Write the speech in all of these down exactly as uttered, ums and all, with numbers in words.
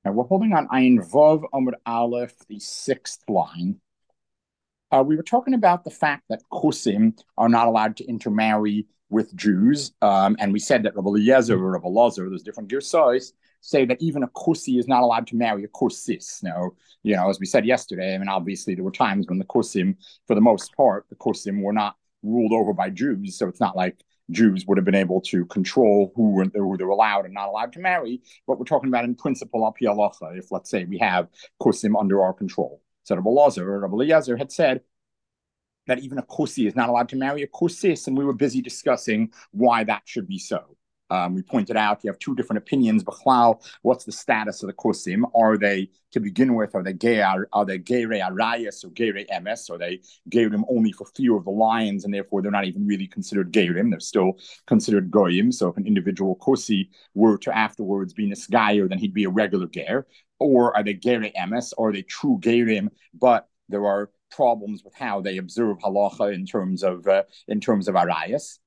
And we're holding on Ayin Vav Amud Aleph, the sixth line. Uh, we were talking about the fact that Kusim are not allowed to intermarry with Jews, um, and we said that Rabbi Eliezer or Rabbi Lazar, there's different girsais, say that even a Kusi is not allowed to marry a Kusis. Now, you know, as we said yesterday, I mean, obviously there were times when the Kusim, for the most part, the Kusim were not ruled over by Jews, so it's not like Jews would have been able to control who, who they're allowed and not allowed to marry. But we're talking about in principle, al pi halacha, if let's say we have Kusim under our control. So Rabbi Lazar or Rabbi Eliezer had said that even a Kusi is not allowed to marry a Kusis, and we were busy discussing why that should be so. Um, we pointed out you have two different opinions. B'chlal, what's the status of the Kusim? Are they, to begin with, are they gay? Are, are they geirei arayas or geirei emes? Are they geirim only for fear of the lions, and therefore they're not even really considered geirim? They're still considered goyim. So if an individual Kusi were to afterwards be nisgayer, then he'd be a regular ger. Or are they geirei emes? Or are they true geirim, but there are problems with how they observe halacha in terms of uh, in terms of arayas?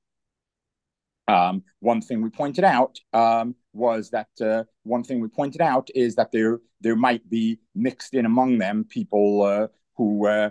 Um, one thing we pointed out um, was that uh, one thing we pointed out is that there there might be mixed in among them people uh, who, uh,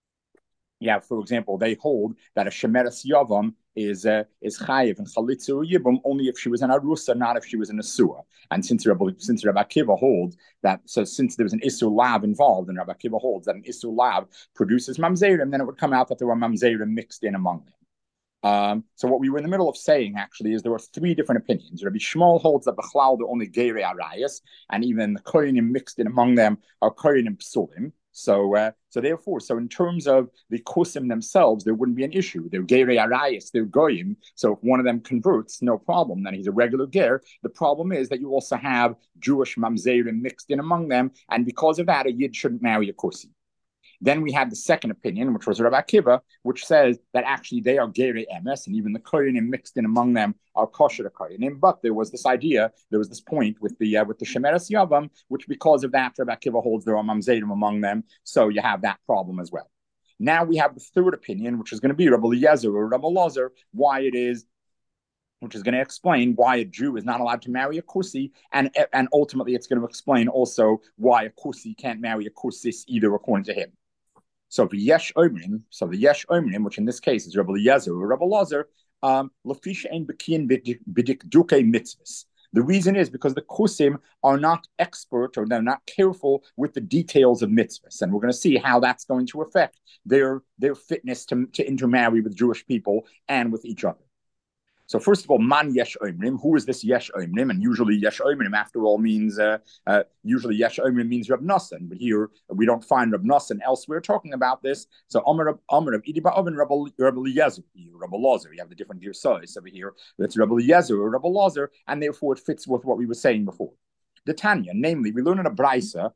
yeah, for example, they hold that a shemeres yavam is uh, is chayiv and chalitza or yibum only if she was an arusa, not if she was an asua. And since Rabbi, since Rabbi Akiva holds that, so since there was an isur lav involved, and Rabbi Akiva holds that an isur lav produces mamzerim, then it would come out that there were mamzerim mixed in among them. Um, so what we were in the middle of saying actually is there were three different opinions. Rabbi Shmuel holds that Bechlal they're only geirei arayas, and even the kohenim mixed in among them are kohenim psulim. So, uh, so therefore, so in terms of the kosim themselves, there wouldn't be an issue. They're geirei arayas, they're goyim. So if one of them converts, no problem. Then he's a regular ger. The problem is that you also have Jewish mamzerim mixed in among them, and because of that, a yid shouldn't marry a kosim. Then we have the second opinion, which was Rabbi Akiva, which says that actually they are Gerei Emes, and even the Koyanim mixed in among them are kosher Koyanim. But there was this idea, there was this point with the uh, with the Shemeres Yavam, which because of that, Rabbi Akiva holds there are Mamzedim among them, so you have that problem as well. Now we have the third opinion, which is going to be Rabbi Eliezer or Rabbi Lazar, why it is, which is going to explain why a Jew is not allowed to marry a Kusi, and, and ultimately it's going to explain also why a Kusi can't marry a Kusis either, according to him. So the Yesh Omrim, so the Yesh Omrim, which in this case is Rabbi Eliezer or Rabbi Lazar, um, Lafisha ein bekiin bidik duke mitzvahs. The reason is because the Kusim are not expert or they're not careful with the details of mitzvahs. And we're going to see how that's going to affect their, their fitness to, to intermarry with Jewish people and with each other. So first of all, man yesh omrim. Who is this yesh omrim? And usually yesh omrim, after all, means uh, uh, usually yesh omrim means Reb Nosson. But here we don't find Reb Nosson elsewhere talking about this. So Omer Omer of Idiba Oven Reb Eliezer, Reb Lazar. You have the different girsais over here. That's Reb Eliezer or Reb Lazar, and therefore it fits with what we were saying before. The Tanya, namely, we learn in a brisa.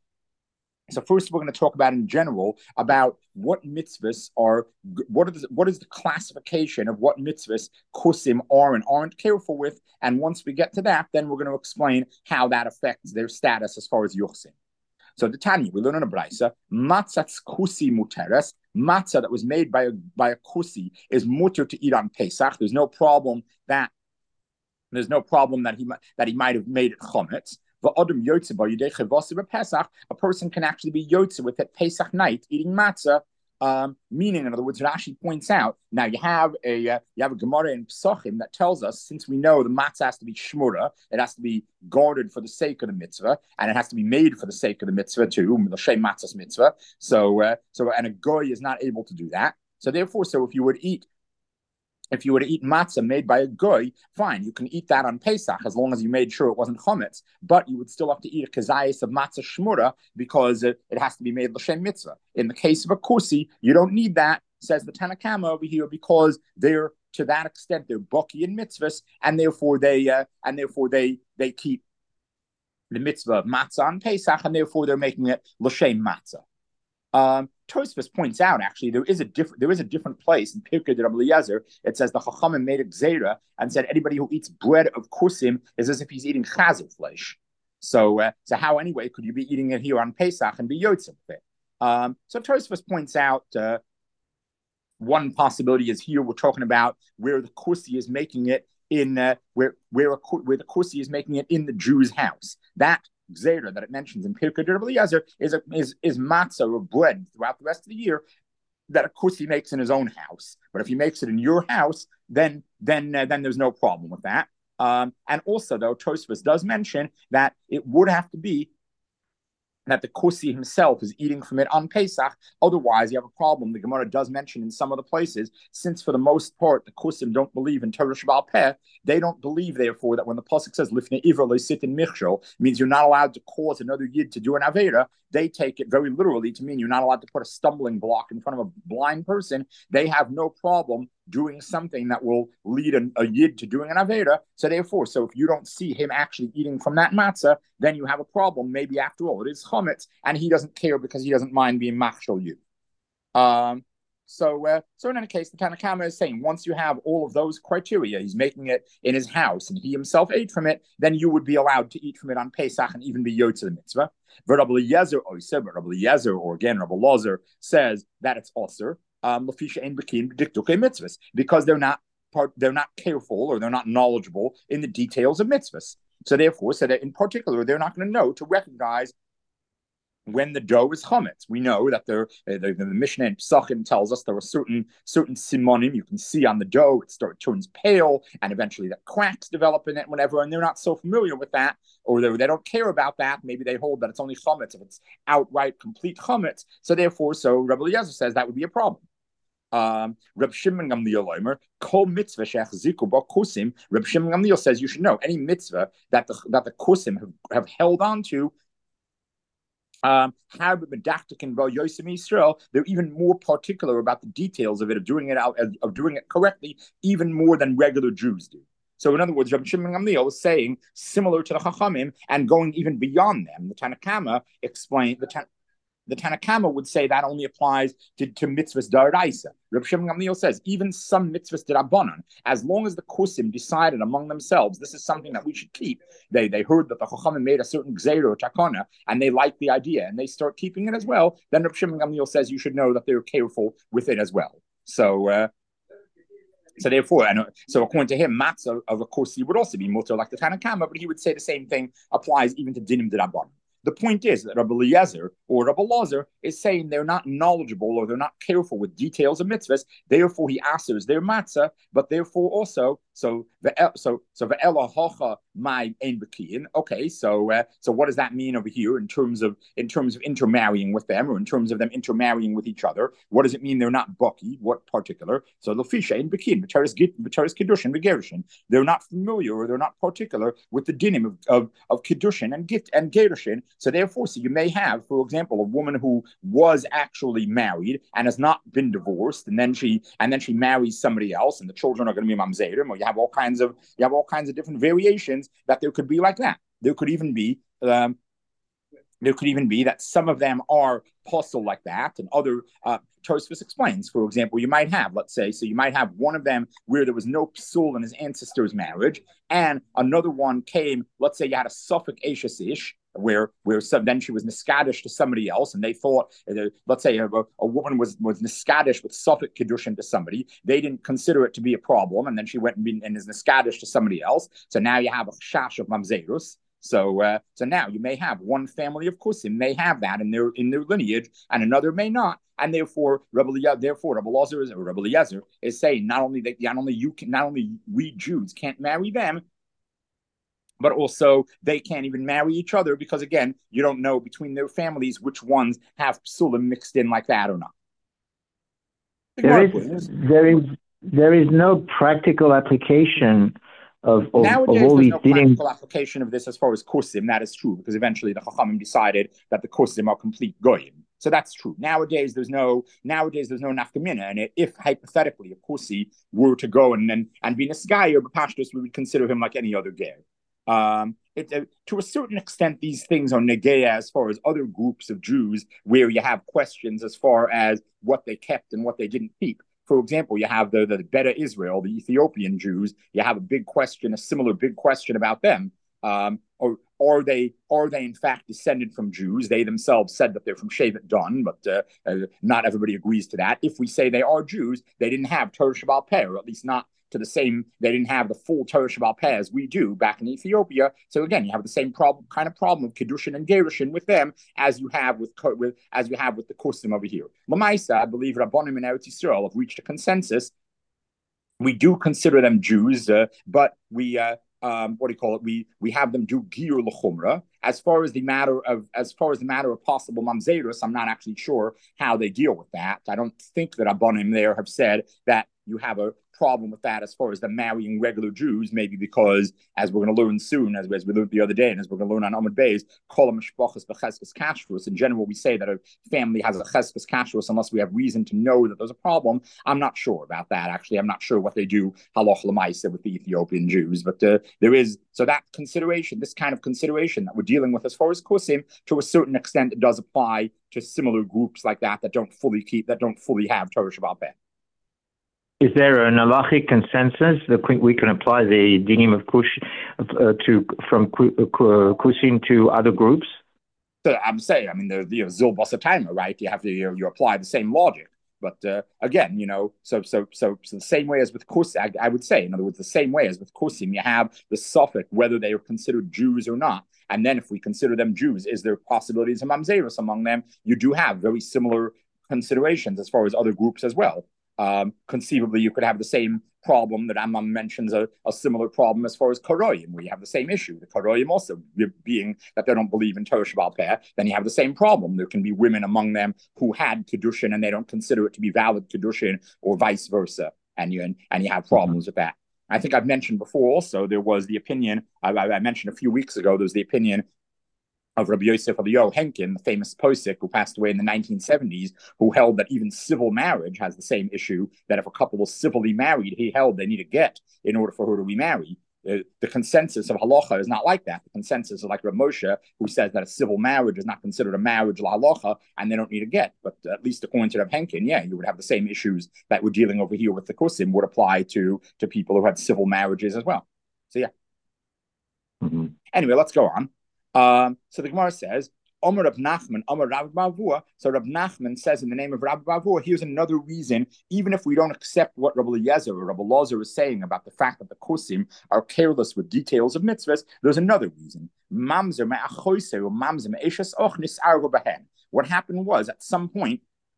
So first, we're going to talk about in general about what mitzvahs are, what, are the, what is the classification of what mitzvahs kusim are and aren't careful with. And once we get to that, then we're going to explain how that affects their status as far as yuchsim. So the Tanya, we learn in a brisa, matzah's kusi muteres, matzah that was made by a, by a kusi is muter to eat on Pesach. There's no problem that, there's no problem that he, that he might have made it chometz. A person can actually be yotze with it Pesach night eating matzah. Um, meaning, in other words, Rashi points out. Now you have a uh, you have a Gemara in Pesachim that tells us, since we know the matzah has to be shmura, it has to be guarded for the sake of the mitzvah, and it has to be made for the sake of the mitzvah too, the shem matzah's mitzvah. So, uh, so and a goy is not able to do that. So therefore, so if you would eat. If you were to eat matzah made by a goy, fine, you can eat that on Pesach as long as you made sure it wasn't chometz. But you would still have to eat a kazayis of matzah shmura because it, it has to be made l'shem mitzvah. In the case of a kusi, you don't need that, says the Tanna Kama over here, because they're to that extent they're baki in mitzvahs, and therefore they uh, and therefore they they keep the mitzvah of matzah on Pesach, and therefore they're making it l'shem matzah. Um, Tosfos points out actually there is a different there is a different place in Pirkei Rabbi Eliezer. It says the Chachamim made a gzeira and said anybody who eats bread of kusim is as if he's eating chazer flesh. So, uh, so how anyway could you be eating it here on Pesach and be yotze with it? Um, so Tosfos points out uh, one possibility is here we're talking about where the kusi is making it in uh, where where a, where the kusi is making it in the Jew's house. That Gzera that it mentions in Pirkei Rabbi Eliezer is, a, is, is matzah or bread throughout the rest of the year that, of course, he makes in his own house. But if he makes it in your house, then then uh, then there's no problem with that. Um, and also, though, Tosfos does mention that it would have to be that the Kusi himself is eating from it on Pesach. Otherwise, you have a problem. The Gemara does mention in some of the places, since for the most part, the Kusim don't believe in Torah Sheba'al Peh, they don't believe, therefore, that when the Pasuk says, Lifnei Ivra le'sit in Michshol, means you're not allowed to cause another Yid to do an Avera. They take it very literally to mean you're not allowed to put a stumbling block in front of a blind person. They have no problem doing something that will lead a, a Yid to doing an Avera. So therefore, so if you don't see him actually eating from that matzah, then you have a problem. Maybe after all, it is chametz, and he doesn't care because he doesn't mind being machshel you. Um, so, uh, so in any case, the Tanna Kamma is saying once you have all of those criteria, he's making it in his house, and he himself ate from it, then you would be allowed to eat from it on Pesach and even be yotze the mitzvah. But Rabbi Eliezer, or Rabbi Eliezer, or again Rabbi Lozer says that it's osir. Um, because they're not part, they're not careful or they're not knowledgeable in the details of mitzvahs. So therefore, so that in particular, they're not going to know to recognize when the dough is chametz. We know that there, the, the, the Mishnah in Pesachim tells us there are certain certain simonim you can see on the dough. It starts turns pale, and eventually the cracks develop in it, whatever. And they're not so familiar with that, or they, they don't care about that. Maybe they hold that it's only chametz if it's outright complete chametz. So therefore, so Rabbi Eliezer says that would be a problem. Um, Reb Shimon Gamliel Omer, Kol mitzvah she'ach ziku ba kusim. Reb Shimon Gamliel says you should know any mitzvah that the that the kusim have, have held on to. Um, they're even more particular about the details of it, of doing it out, of doing it correctly, even more than regular Jews do. So, in other words, Reb Shimon Gamliel is saying similar to the Chachamim and going even beyond them. The Tanna Kamma explained the Tan- The Tanna Kamma would say that only applies to, to mitzvahs d'oraisa. Reb Shimon Gamliel says even some mitzvahs d'rabbanan, as long as the kusim decided among themselves, this is something that we should keep. They they heard that the Chachamim made a certain gzeira or takana, and they like the idea, and they start keeping it as well. Then Reb Shimon Gamliel says you should know that they're careful with it as well. So. Uh, So therefore, and so according to him, matzah of a kusi would also be mutter like the Tanna Kamma, but he would say the same thing applies even to dinim d'rabbanan. The point is that Rabbi Eliezer or Rabbi Lozer is saying they're not knowledgeable or they're not careful with details of mitzvahs. Therefore, he asers their matzah, but therefore also so the so so the ela hocha my ein bekiyin. Okay, so uh, so what does that mean over here in terms of in terms of intermarrying with them or in terms of them intermarrying with each other? What does it mean they're not bucky? What particular? So lefisha ein bekiyin, b'teres git, b'teres kiddushin, v'gerushin. They're not familiar or they're not particular with the dinim of of, of kiddushin and git and gerushin. So therefore, so you may have, for example, a woman who was actually married and has not been divorced, and then she and then she marries somebody else, and the children are going to be mamzerim, or you have all kinds of you have all kinds of different variations that there could be like that. There could even be um, there could even be that some of them are possible like that, and other uh, Tosfos explains. For example, you might have, let's say, so you might have one of them where there was no psul in his ancestor's marriage, and another one came. Let's say you had a Suffolk Ashes ish. Where where some, then she was niskadish to somebody else, and they thought, uh, let's say a, a woman was was niskadish with Suffolk kiddushin to somebody, they didn't consider it to be a problem, and then she went and, be, and is niskadish to somebody else. So now you have a shash of mamzerus. So uh, so now you may have one family of kusim may have that in their in their lineage, and another may not, and therefore Rebbe therefore Rebbe Eliezer is or Rebbe Eliezer is saying not only that not only you can not only we Jews can't marry them, but also they can't even marry each other because, again, you don't know between their families which ones have psulim mixed in like that or not. There is, there is, there is no practical application of, of, Nowadays, of all there's these no dinim. practical application of this as far as kusim. That is true because eventually the Chachamim decided that the kusim are complete goyim. So that's true. Nowadays, there's no nowadays there's no nafkamina, and if hypothetically a kusi were to go and and, and be nisgayer, but pashtus, we would consider him like any other ger. Um, it, uh, to a certain extent, these things are negeya as far as other groups of Jews where you have questions as far as what they kept and what they didn't keep. For example, you have the, the Beta Israel, the Ethiopian Jews. You have a big question, a similar big question about them. Um, or are they are they in fact descended from Jews? They themselves said that they're from Shevet Dan, but uh, uh, not everybody agrees to that. If we say they are Jews, they didn't have Torah Sheba'al Peh, or at least not to the same, they didn't have the full Torah Shabbat Peh as we do back in Ethiopia. So again, you have the same problem, kind of problem of Kedushin and Gerushin with them as you have with, with as you have with the Kusim over here. Lamaisa, I believe Rabbanim in Eretz Yisrael have reached a consensus. We do consider them Jews, uh, but we uh, um, what do you call it? We we have them do Giyur L'chumra. As far as the matter of as far as the matter of possible mamzerus, I'm not actually sure how they deal with that. I don't think that Rabbanim there have said that you have a problem with that as far as the marrying regular Jews, maybe because, as we're going to learn soon, as, as we learned the other day, and as we're going to learn on Amud Beis, kol mishpachas b'cheskes kashrus. In general, we say that a family has a cheskes kashrus unless we have reason to know that there's a problem. I'm not sure about that, actually. I'm not sure what they do halach l'maisa with the Ethiopian Jews, but uh, there is, so that consideration, this kind of consideration that we're dealing with as far as kusim, to a certain extent, it does apply to similar groups like that that don't fully keep, that don't fully have Torah Shabbat Peh. Is there an halachic consensus that we can apply the dinim of Kush uh, to from Kusim to other groups? So I'm saying, I mean, the the Zil Basataimer, right? You have to you, you apply the same logic, but uh, again, you know, so so so so the same way as with Kusim, I, I would say, in other words, the same way as with Kusim, you have the suffix whether they are considered Jews or not, and then if we consider them Jews, is there possibilities of mamzerus among them? You do have very similar considerations as far as other groups as well. Um, conceivably, you could have the same problem that Amman mentions, a, a similar problem as far as Karoyim, where you have the same issue. The Karoyim also being that they don't believe in Torah Shabbat Peh, then you have the same problem. There can be women among them who had Kedushin and they don't consider it to be valid Kedushin, or vice versa, and you and, and you have problems with that. I think I've mentioned before also, there was the opinion, I, I mentioned a few weeks ago, there was the opinion of Rabbi Yosef Eliyahu Henkin, the famous posek who passed away in the nineteen seventies, who held that even civil marriage has the same issue, that if a couple was civilly married, he held they need a get in order for her to remarry. Uh, the consensus of halacha is not like that. The consensus is like Rav Moshe, who says that a civil marriage is not considered a marriage la halacha, and they don't need a get. But at least according to Rav Henkin, yeah, you would have the same issues that we're dealing over here with the kusim would apply to, to people who had civil marriages as well. So yeah. Mm-hmm. Anyway, let's go on. Um, so the Gemara says, Omer Rav Nachman, Omer Rav Bavua. So Rav Nachman says in the name of Rav Bavua, here's another reason, even if we don't accept what Rabbi Eliezer or Rabbi Lazar is saying about the fact that the kusim are careless with details of mitzvahs, there's another reason. Mamzer me'achoyse or mamzer me'eshes och nis'argo behen. What happened was, at some point,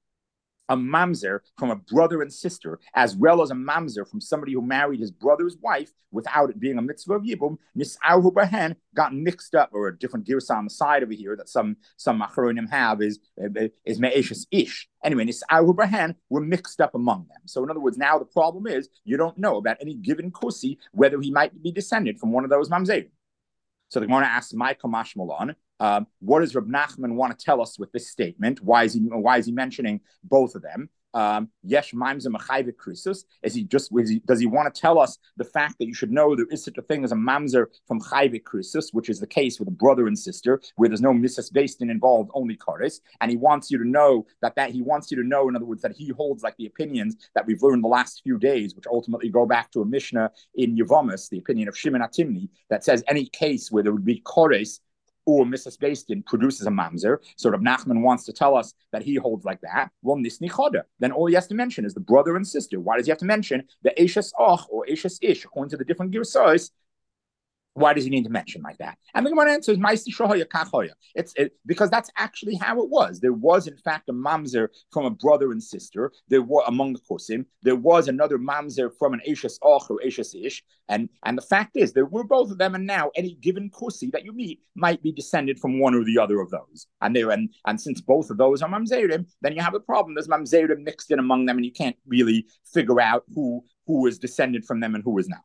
a mamzer from a brother and sister, as well as a mamzer from somebody who married his brother's wife without it being a mitzvah of yibum, nis'arhu bahen, got mixed up, or a different girsa on the side over here that some some achronim have is is me'eshes ish. Anyway, nis'arhu bahen were mixed up among them. So in other words, now the problem is you don't know about any given kusi whether he might be descended from one of those mamzerim. So the Gemara asks, "My kamash malon." Um, what does Reb Nachman want to tell us with this statement? Why is he why is he mentioning both of them? Yesh maimza mechayve krisus. Is he just is he, does he want to tell us the fact that you should know there is such a thing as a mamzer from chayve krisus, which is the case with a brother and sister, where there's no misas bastin involved, only kares, and he wants you to know that that he wants you to know, in other words, that he holds like the opinions that we've learned the last few days, which ultimately go back to a Mishnah in Yevamis, the opinion of Shimon Atimni, that says any case where there would be kares or Missus Bastin produces a mamzer. So Reb Nachman wants to tell us that he holds like that. Well, nisni choda. Then all he has to mention is the brother and sister. Why does he have to mention the eshes och or eshes ish, according to the different girsos? Why does he need to mention like that? And the Gemara answer is Ma'isi Shohoya Kachoya. It's it, because that's actually how it was. There was, in fact, a mamzer from a brother and sister. There were among the kosim. There was another mamzer from an Eshes Och or Eshes Ish. And, and the fact is, there were both of them, and now any given kosi that you meet might be descended from one or the other of those. And they and, and since both of those are mamzerim, then you have a problem. There's mamzerim mixed in among them, and you can't really figure out who who is descended from them and who is not.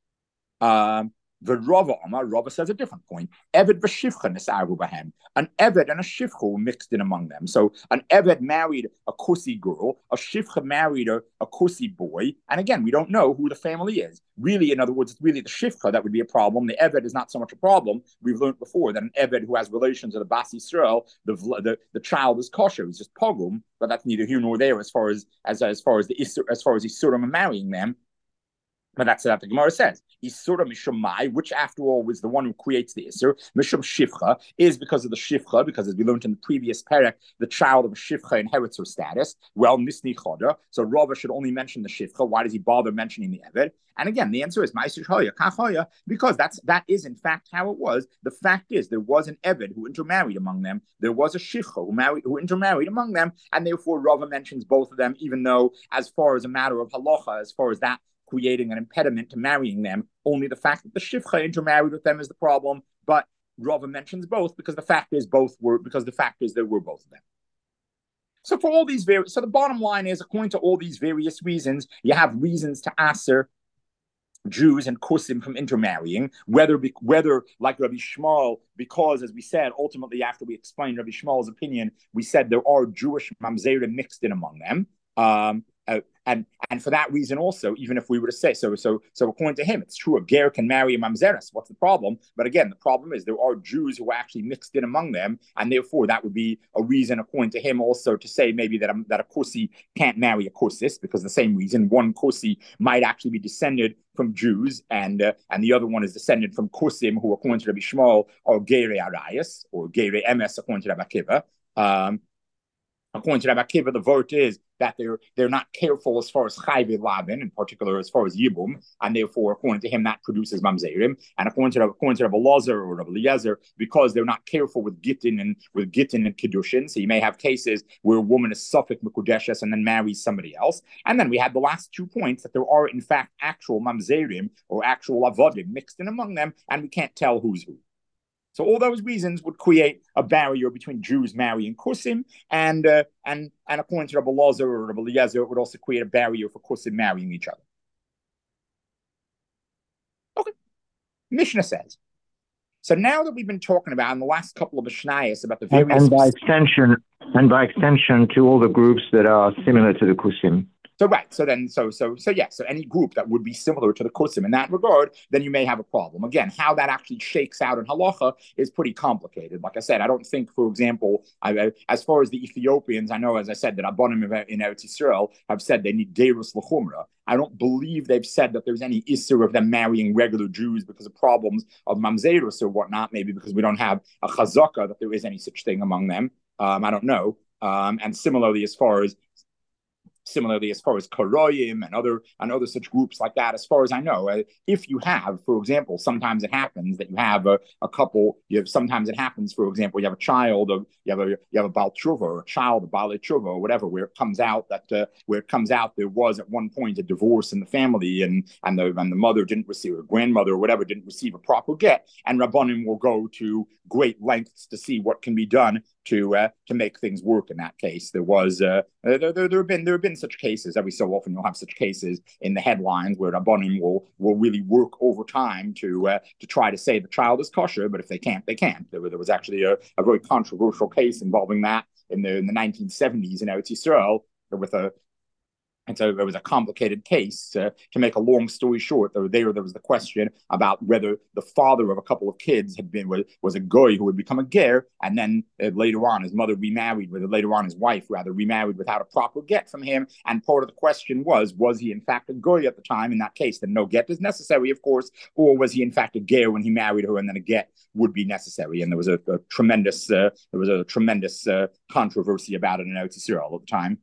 Um, The Rava Amar, Rava says a different point. Eved v'shivcha nis'aru bahem. An Eved and a shivcha were mixed in among them. So an Eved married a kusi girl, a shivcha married a, a kusi boy, and again, we don't know who the family is. Really, in other words, it's really the shivcha that would be a problem. The Eved is not so much a problem. We've learned before that an Eved who has relations with a Bas Yisrael, the, the the child is kosher. He's just pogum, but that's neither here nor there as far as as as far as the as far as Isurim and marrying them. But that's what the Gemara says. Isura Mishumai, which after all was the one who creates the Isur, Mishum Shifcha, is because of the Shifcha, because as we learned in the previous parak, the child of a Shifcha inherits her status. Well, Nisni Choda. So Rava should only mention the Shifcha. Why does he bother mentioning the Eved? And again, the answer is Ma'aseh Hoya, Kachoya, because that's that is in fact how it was. The fact is there was an Eved who intermarried among them. There was a Shifcha who married who intermarried among them, and therefore Rava mentions both of them, even though as far as a matter of halacha, as far as that creating an impediment to marrying them. Only the fact that the Shifcha intermarried with them is the problem. But Rava mentions both because the fact is both were because the fact is there were both of them. So for all these various, so the bottom line is, according to all these various reasons, you have reasons to answer Jews and Kusim from intermarrying, whether whether like Rabbi Shmuel, because as we said, ultimately after we explained Rabbi Shmuel's opinion, we said there are Jewish mamzerim mixed in among them. Um, Uh, and and for that reason also, even if we were to say so, so so according to him, it's true a ger can marry a mamzeres. What's the problem? But again, the problem is there are Jews who are actually mixed in among them, and therefore that would be a reason, according to him, also to say maybe that a, that a kusi can't marry a kusis, because the same reason one kusi might actually be descended from Jews, and uh, and the other one is descended from kusim, who according to Rabbi Shmuel are gere arayas or gere emes, according to Rabbi Akiva. Um, According to Rabbi Akiva, the vote is that they're they're not careful as far as chayve labin, in particular as far as yibum, and therefore, according to him, that produces mamzerim. And according to according to Rabbi Lazar or Rabbi Eliezer, because they're not careful with gittin and with gittin and kiddushin, so you may have cases where a woman is suffik mekudeshes and then marries somebody else. And then we have the last two points that there are in fact actual mamzerim or actual avodim mixed in among them, and we can't tell who's who. So all those reasons would create a barrier between Jews marrying Kusim, and uh, and and according to Rabbi Lazar or Rabbi Eliezer, it would also create a barrier for Kusim marrying each other. Okay, Mishnah says. So now that we've been talking about in the last couple of Mishnayos about the various, and, and by extension, and by extension to all the groups that are similar to the Kusim. So right, so then, so so so yeah, so any group that would be similar to the Kusim in that regard, then you may have a problem. Again, how that actually shakes out in halacha is pretty complicated. Like I said, I don't think, for example, I, as far as the Ethiopians, I know, as I said, that Abonim in Eretz Yisrael have said they need derus l'chumra. I don't believe they've said that there's any issur of them marrying regular Jews because of problems of mamzerus or whatnot. Maybe because we don't have a chazaka that there is any such thing among them. Um, I don't know. Um, and similarly, as far as Similarly, as far as Karoyim and other and other such groups like that, as far as I know, uh, if you have, for example, sometimes it happens that you have a, a couple. You have sometimes it happens, for example, you have a child of you have a you have a Baal Tshuva or a child of Baal Tshuva or whatever, where it comes out that uh, where it comes out there was at one point a divorce in the family, and and the and the mother didn't receive, or grandmother or whatever didn't receive a proper get, and Rabbanim will go to great lengths to see what can be done to uh, to make things work. In that case, there was uh, there, there, there have been there have been such cases. Every so often, you'll have such cases in the headlines where Rabbanim will will really work over time to uh, to try to say the child is kosher, but if they can't, they can't. There, there was actually a, a very controversial case involving that in the in the nineteen seventies in Eretz Yisrael with a. And so it was a complicated case. Uh, to make a long story short, there, there there was the question about whether the father of a couple of kids had been was, was a goy who had become a ger, and then uh, later on his mother remarried, with later on his wife rather remarried without a proper get from him. And part of the question was, was he in fact a goy at the time? In that case, then no get is necessary, of course, or was he in fact a ger when he married her, and then a get would be necessary? And there was a, a tremendous uh, there was a tremendous uh, controversy about it in Eretz Yisrael at the time.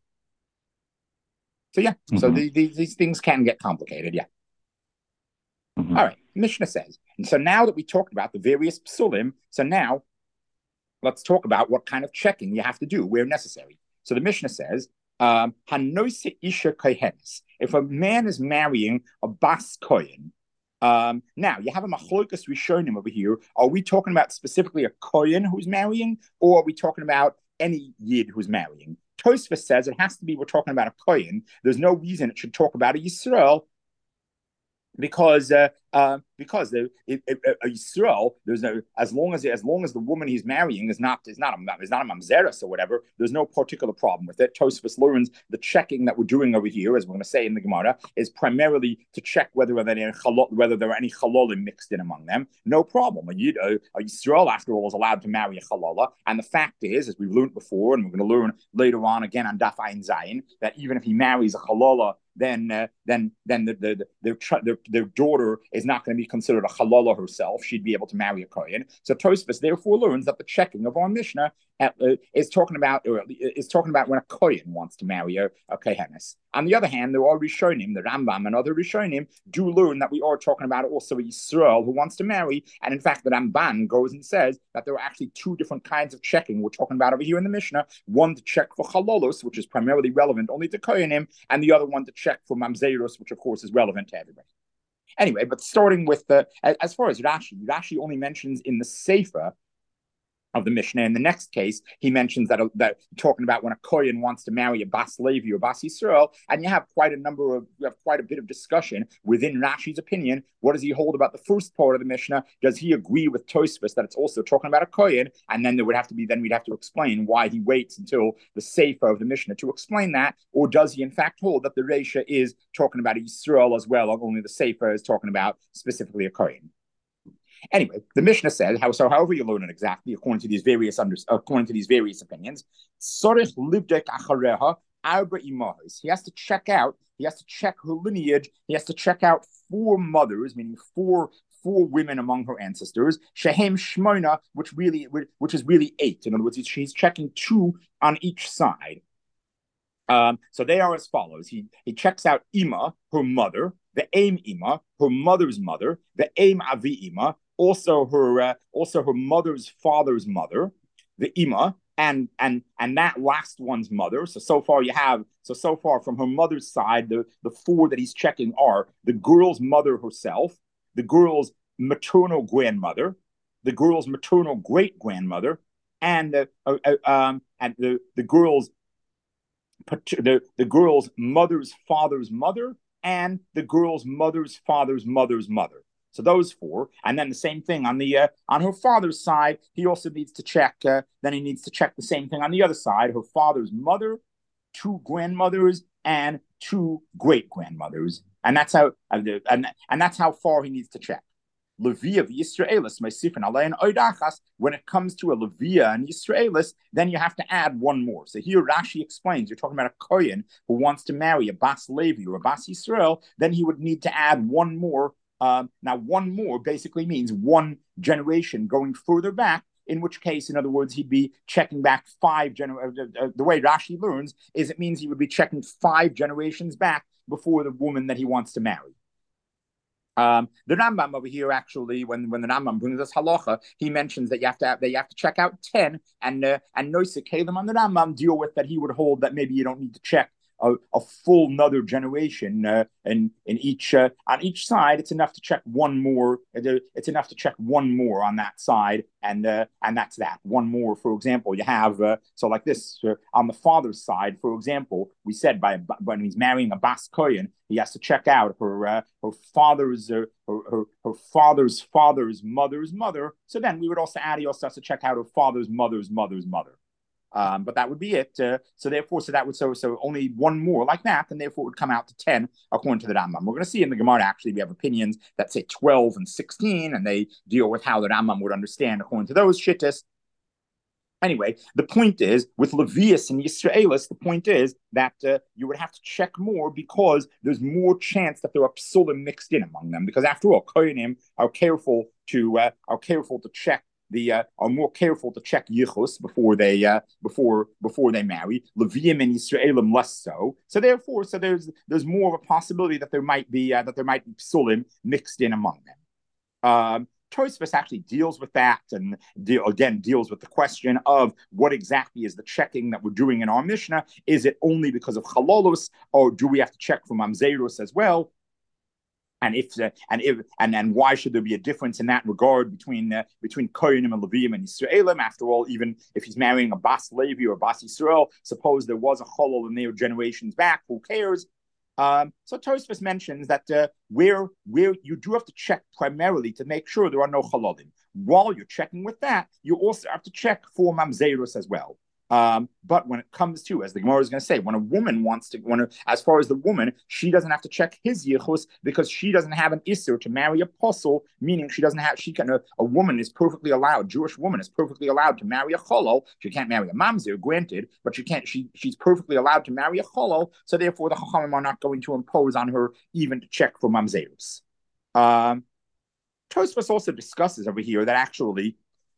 So yeah, mm-hmm. so the, the, these things can get complicated, yeah. Mm-hmm. All right, Mishnah says, and so now that we talked about the various psulim, so now let's talk about what kind of checking you have to do where necessary. So the Mishnah says, um, isha kohenes. If a man is marrying a bas kohen, um, now you have a machlokas rishonim over here. Are we talking about specifically a kohen who's marrying, or are we talking about any yid who's marrying? Tosfos says it has to be, we're talking about a kohen. There's no reason it should talk about a Yisrael, because uh, uh, because the it, it, a Yisrael, there's no, as long as as long as the woman he's marrying is not is not a is not a mamzeres or whatever, there's no particular problem with it. Tosfos learns the checking that we're doing over here, as we're going to say in the Gemara, is primarily to check whether whether there are, whether there are any chalolim mixed in among them. No problem. A, a, a Yisrael, after all, is allowed to marry a chalola, and the fact is, as we've learned before, and we're going to learn later on again on Daf Ayin Zayin, that even if he marries a chalola then uh, then then the, the, the, their, their their daughter is not going to be considered a halala herself. She'd be able to marry a kohen. So Tosfos therefore learns that the checking of our Mishnah at, uh, is talking about or is talking about when a kohen wants to marry a, a kohenes. On the other hand, there are Rishonim, the Rambam and other Rishonim do learn that we are talking about also a Yisrael who wants to marry. And in fact, the Ramban goes and says that there are actually two different kinds of checking we're talking about over here in the Mishnah. One to check for halalos, which is primarily relevant only to kohenim, and the other one to check for mamzeros, which of course is relevant to everybody. Anyway, but starting with the, as far as Rashi, Rashi only mentions in the Sefer of the Mishnah. In the next case, he mentions that, that talking about when a Kohen wants to marry a Bas Levi or Bas Yisrael, and you have quite a number of, you have quite a bit of discussion within Rashi's opinion. What does he hold about the first part of the Mishnah? Does he agree with Tosfos that it's also talking about a Kohen? And then there would have to be, then we'd have to explain why he waits until the Sefer of the Mishnah to explain that, or does he in fact hold that the Reisha is talking about a Yisrael as well, only the Sefer is talking about specifically a Kohen? Anyway, the Mishnah said, how so however you learn it exactly, according to these various under, according to these various opinions, Sorich livdek achareha arba imahos. He has to check out, he has to check her lineage, he has to check out four mothers, meaning four four women among her ancestors, Shehem Shmona, which really which is really eight. In other words, she's checking two on each side. Um, so they are as follows. He he checks out Ima, her mother, the Aim Ima, her mother's mother, the Aim Avi Ima, also her uh, also her mother's father's mother, the Ima, and and and that last one's mother. So so far you have so so far from her mother's side, the the four that he's checking are the girl's mother herself, the girl's maternal grandmother, the girl's maternal great grandmother, and the uh, uh, um and the the girl's the the girl's mother's father's mother, and the girl's mother's father's mother's mother. So those four, and then the same thing on the uh, on her father's side. He also needs to check. Uh, then he needs to check the same thing on the other side. Her father's mother, two grandmothers, and two great grandmothers, and that's how and and, and that's how far he needs to check. Levia Yisraelis, my sifrin alayin oidachas. When it comes to a Levia and Yisraelis, then you have to add one more. So here Rashi explains, you're talking about a Kohen who wants to marry a Bas Levi or a Bas Yisrael, then he would need to add one more. Um, now, one more basically means one generation going further back, in which case, in other words, he'd be checking back five generations. Uh, the way Rashi learns is it means he would be checking five generations back before the woman that he wants to marry. Um, the Rambam over here, actually, when, when the Rambam brings us halacha, he mentions that you have to have, that you have to check out ten, and uh, and Nosek Kalim on the Rambam deal with that he would hold that maybe you don't need to check A, a full another generation uh, and in each uh, on each side. It's enough to check one more. It's enough to check one more on that side, and uh, and that's that. One more, for example, you have uh, so like this uh, on the father's side. For example, we said by when he's marrying a Bas Kohen, he has to check out her uh, her father's uh, her, her her father's father's mother's mother. So then we would also add. He also has to check out her father's mother's mother's mother. Um, but that would be it. Uh, so therefore, so that would so so only one more like that, and therefore it would come out to ten according to the Rambam. We're going to see in the Gemara actually we have opinions that say twelve and sixteen, and they deal with how the Rambam would understand according to those shittas. Anyway, the point is with Levius and Yisraelis, the point is that uh, you would have to check more because there's more chance that there are psulim mixed in among them. Because after all, Kohanim are careful to uh, are careful to check. The uh, are more careful to check yichus before they uh, before before they marry. Leviim and Yisraelim less so. So therefore, so there's there's more of a possibility that there might be uh, that there might be psulim mixed in among them. Um, Tosfos actually deals with that, and deal, again deals with the question of what exactly is the checking that we're doing in our Mishnah. Is it only because of chalolos, or do we have to check for mamzerus as well? And if uh, and if and and why should there be a difference in that regard between uh, between Kohanim and Leviim and Yisraelim? After all, even if he's marrying a Bas Levi or a Bas Yisrael, suppose there was a cholol in their generations back, who cares? Um, so Tosfos mentions that uh, where where you do have to check primarily to make sure there are no chololim. While you're checking with that, you also have to check for mamzerus as well. Um, but when it comes to, as the Gemara is going to say, when a woman wants to, when a, as far as the woman, she doesn't have to check his yichus because she doesn't have an isser to marry a apostle, meaning she doesn't have, she can, a, a woman is perfectly allowed, Jewish woman is perfectly allowed to marry a cholol. She can't marry a mamzer, granted, but she can't, she she's perfectly allowed to marry a cholol, so therefore the chachamim are not going to impose on her even to check for mamzerus. Um, Tosfos also discusses over here that actually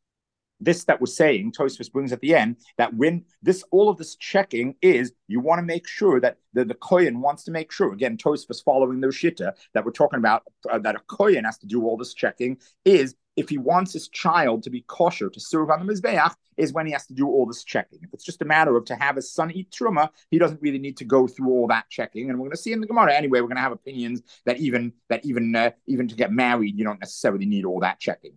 this that we're saying, Tosfos brings at the end, that when this, all of this checking is, you want to make sure that the, the Kohen wants to make sure, again, Tosfos following the Shitta that we're talking about, uh, that a Kohen has to do all this checking, is if he wants his child to be kosher, to serve on the Mizbeach, is when he has to do all this checking. If it's just a matter of to have his son eat truma, he doesn't really need to go through all that checking. And we're going to see in the Gemara anyway, we're going to have opinions that even, that even, uh, even to get married, you don't necessarily need all that checking.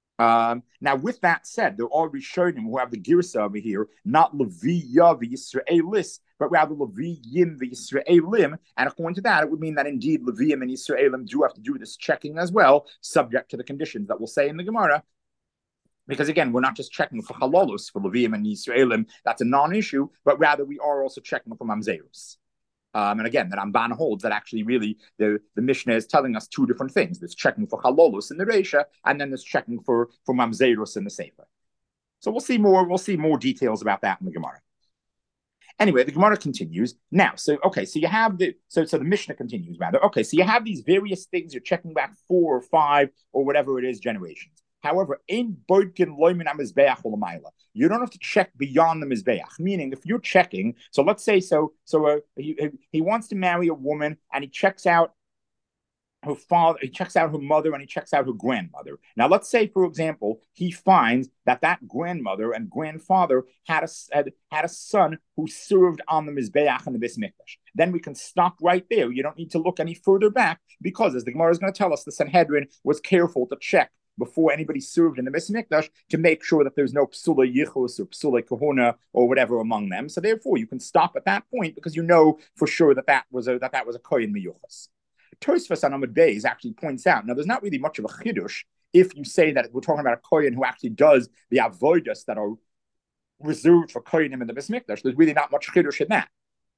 Um, now, with that said, there are Rishonim who have the Girsa over here, not Leviya v'Yisraelis, but rather Leviyim v'Yisraelim. And according to that, it would mean that indeed Leviyim and Yisraelim do have to do this checking as well, subject to the conditions that we'll say in the Gemara. Because again, we're not just checking for halolus, for Leviyim and Yisraelim, that's a non-issue, but rather we are also checking for mamzerus. Um, and again, that Ramban holds that actually really the, the Mishnah is telling us two different things. There's checking for halolus in the Reisha, and then there's checking for, for mamzerus in the Sefer. So we'll see more, we'll see more details about that in the Gemara. Anyway, the Gemara continues. Now, so okay, so you have the so so the Mishnah continues rather. Okay, so you have these various things, you're checking back four or five or whatever it is generations. However, in Bodkin Loimin Mizbeach Olamayla, you don't have to check beyond the Mizbeach. Meaning, if you're checking, so let's say so so uh, he he wants to marry a woman and he checks out her father, he checks out her mother, and he checks out her grandmother. Now, let's say, for example, he finds that that grandmother and grandfather had a had, had a son who served on the Mizbeach and the Beis Mikdash. Then we can stop right there. You don't need to look any further back because, as the Gemara is going to tell us, the Sanhedrin was careful to check before anybody served in the Beis Mikdash to make sure that there's no psula yichus or psula kahuna or whatever among them. So therefore, you can stop at that point because you know for sure that that was a that that was a kohen miyuchas. Tosfos on Amud Beis actually points out, now there's not really much of a chidush if you say that we're talking about a kohen who actually does the avodas that are reserved for kohenim in the Beis Mikdash. There's really not much chidush in that.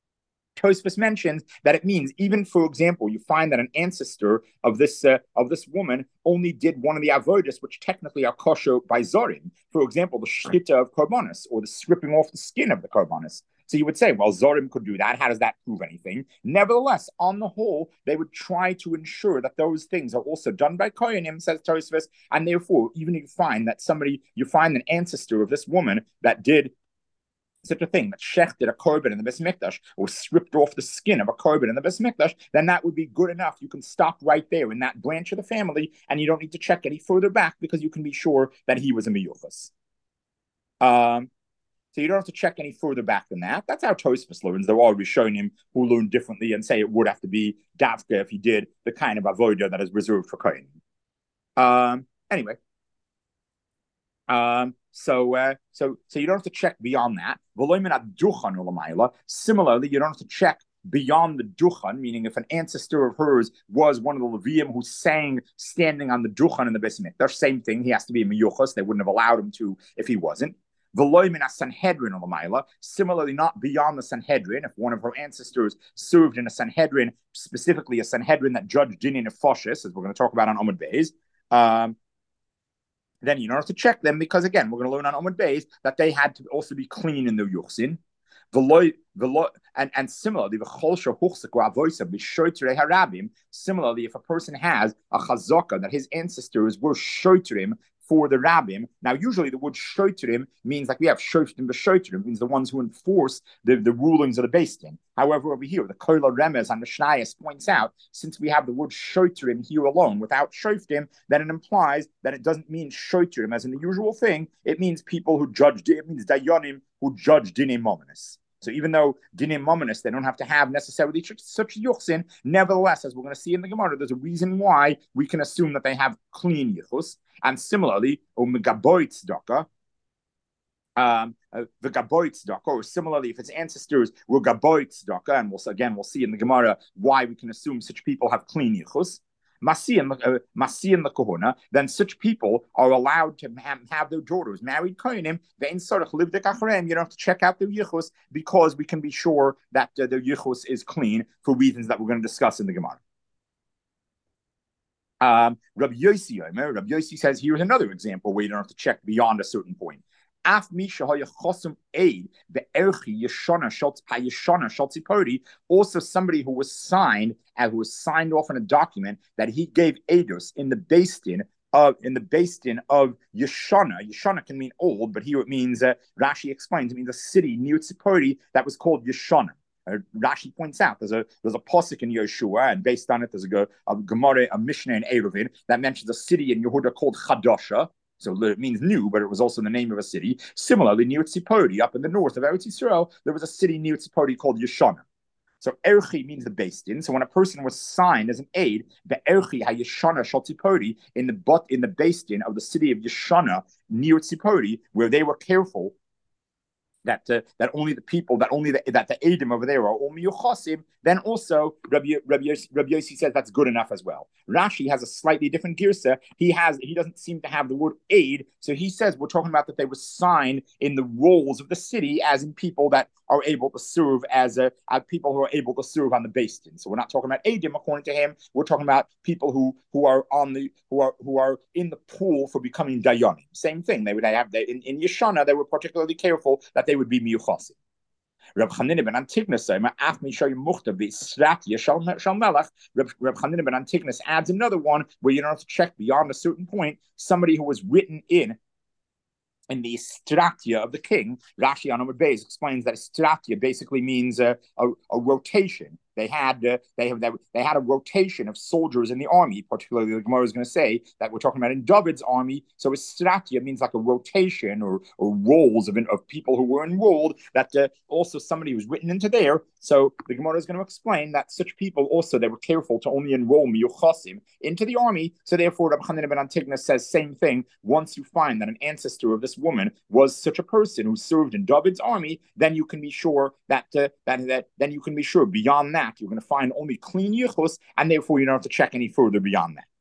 Tosfos mentions that it means, even for example, you find that an ancestor of this uh, of this woman only did one of the avodas, which technically are kosher by zorim. For example, the shchita of korbanos, or the stripping off the skin of the korbanos. So you would say, well, zorim could do that. How does that prove anything? Nevertheless, on the whole, they would try to ensure that those things are also done by kohenim, says Tosfos, and therefore, even if you find that somebody, you find an ancestor of this woman that did such a thing, that Shech did a korban in the Beis Mikdash, or stripped off the skin of a korban in the Beis Mikdash, then that would be good enough. You can stop right there in that branch of the family, and you don't need to check any further back because you can be sure that he was a miyuchas. Um, so you don't have to check any further back than that. That's how Tosfos learns. They're already showing him who learn differently and say it would have to be Davka if he did the kind of avodah that is reserved for Kohen. Um, anyway. Um, so, uh, so, so you don't have to check beyond that. Similarly, you don't have to check beyond the duchan, meaning if an ancestor of hers was one of the Levium who sang standing on the duchan in the Beis Mikdash, same thing, he has to be a miyuchas. They wouldn't have allowed him to if he wasn't. Sanhedrin Similarly, not beyond the Sanhedrin, if one of her ancestors served in a Sanhedrin, specifically a Sanhedrin that judged Dinin Nefashis, as we're going to talk about on Amud Beis, um, then you don't have to check them because, again, we're going to learn on Amud Beis that they had to also be clean in the Yuchsin. And, and similarly, similarly, if a person has a chazaka that his ancestors were shoitrim for the rabbim. Now, usually the word shoitrim means like we have shoitrim b'shoitrim, means the ones who enforce the, the rulings of the Beis Din. However, over here, the Kola Remez on Mishnayos points out, since we have the word shoitrim here alone without shoitrim, then it implies that it doesn't mean shoitrim as in the usual thing. It means people who judge, it means dayanim who judge dinim mominus. So even though dinim mominus, they don't have to have necessarily such yuchsin, nevertheless, as we're going to see in the Gemara, there's a reason why we can assume that they have clean yichus. And similarly, um, the gaboit um, the gaboit or similarly, if its ancestors were gaboit and we'll again we'll see in the Gemara why we can assume such people have clean yichus. Masian uh, Masian the Kahuna, then such people are allowed to have, have their daughters married Kohanim. Ve'in Sarach livdek acharem. You don't have to check out their yichus because we can be sure that uh, their yichus is clean for reasons that we're going to discuss in the Gemara. Um, Rabbi Yossi, Rabbi Yossi says here's another example where you don't have to check beyond a certain point. Also, somebody who was signed and who was signed off in a document that he gave edus in the Beis Din of in the Beis Din of Yeshana. Yeshana can mean old, but here it means uh, Rashi explains it means a city near Tzipori that was called Yeshana. Uh, Rashi points out there's a there's a pasuk in Yeshua, and based on it, there's a, a Gemara, a Mishnah in Eruvin that mentions a city in Yehuda called Chadasha. So it means new, but it was also the name of a city. Similarly, near Tzipori, up in the north of Eretz Yisrael, there was a city near Tzipori called Yeshana. So Erchi means the Beis Din. So when a person was signed as an aid, the Erchi HaYeshana Shal Tzipori in the but in the Beis Din of the city of Yeshana near Tzipori, where they were careful that uh, that only the people that only the, that the Edom over there are only Yuchasim, then also Rabbi Rabbi Yossi, Rabbi Yossi says that's good enough as well. Rashi has a slightly different girsa. He has he doesn't seem to have the word aid, so he says we're talking about that they were signed in the roles of the city as in people that are able to serve as a as people who are able to serve on the Beis Din. So we're not talking about Edom according to him. We're talking about people who who are on the who are who are in the pool for becoming dayanim. Same thing. They would have they, in in Yeshana they were particularly careful that they would be miyuchasim. Reb Chanina ben Antigonus say, "Af mishay muchta v'isratya shal melach." Reb Chanina ben Antigonus adds another one where you don't have to check beyond a certain point. Somebody who was written in in the stratia of the king. Rashi on Amud Beis explains that stratia basically means a, a, a rotation. They had uh, they have they had a rotation of soldiers in the army. Particularly, the Gemara is going to say that we're talking about in David's army. So a stratia means like a rotation or or roles of of people who were enrolled. That uh, also somebody was written into there. So the Gemara is going to explain that such people also they were careful to only enroll miyuchasim into the army. So therefore, Rabbi Chanina ben Antigonus says same thing. Once you find that an ancestor of this woman was such a person who served in David's army, then you can be sure that uh, that that then you can be sure beyond that. You're going to find only clean yichus, and therefore you don't have to check any further beyond that.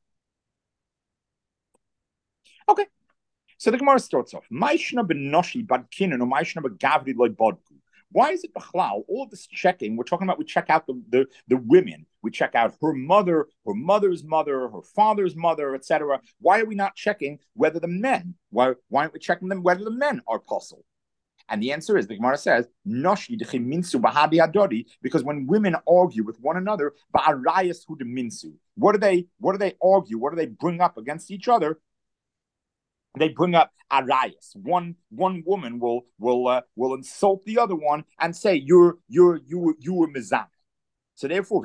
Okay, so the Gemara starts off. Maishna ben Noshi bad Kinan or Maishna ben Gavri loy bodku. Why is it b'chlal? All of this checking, we're talking about we check out the, the, the women. We check out her mother, her mother's mother, her father's mother, et cetera. Why are we not checking whether the men, why, why aren't we checking them whether the men are puzzled? And the answer is, the Gemara says, Noshi minsu bahadi adori, because when women argue with one another, ba'arayas hu de minsu. What do they what do they argue? What do they bring up against each other? They bring up arayas. One one woman will will uh, will insult the other one and say, You're you're you you were mizan. So therefore,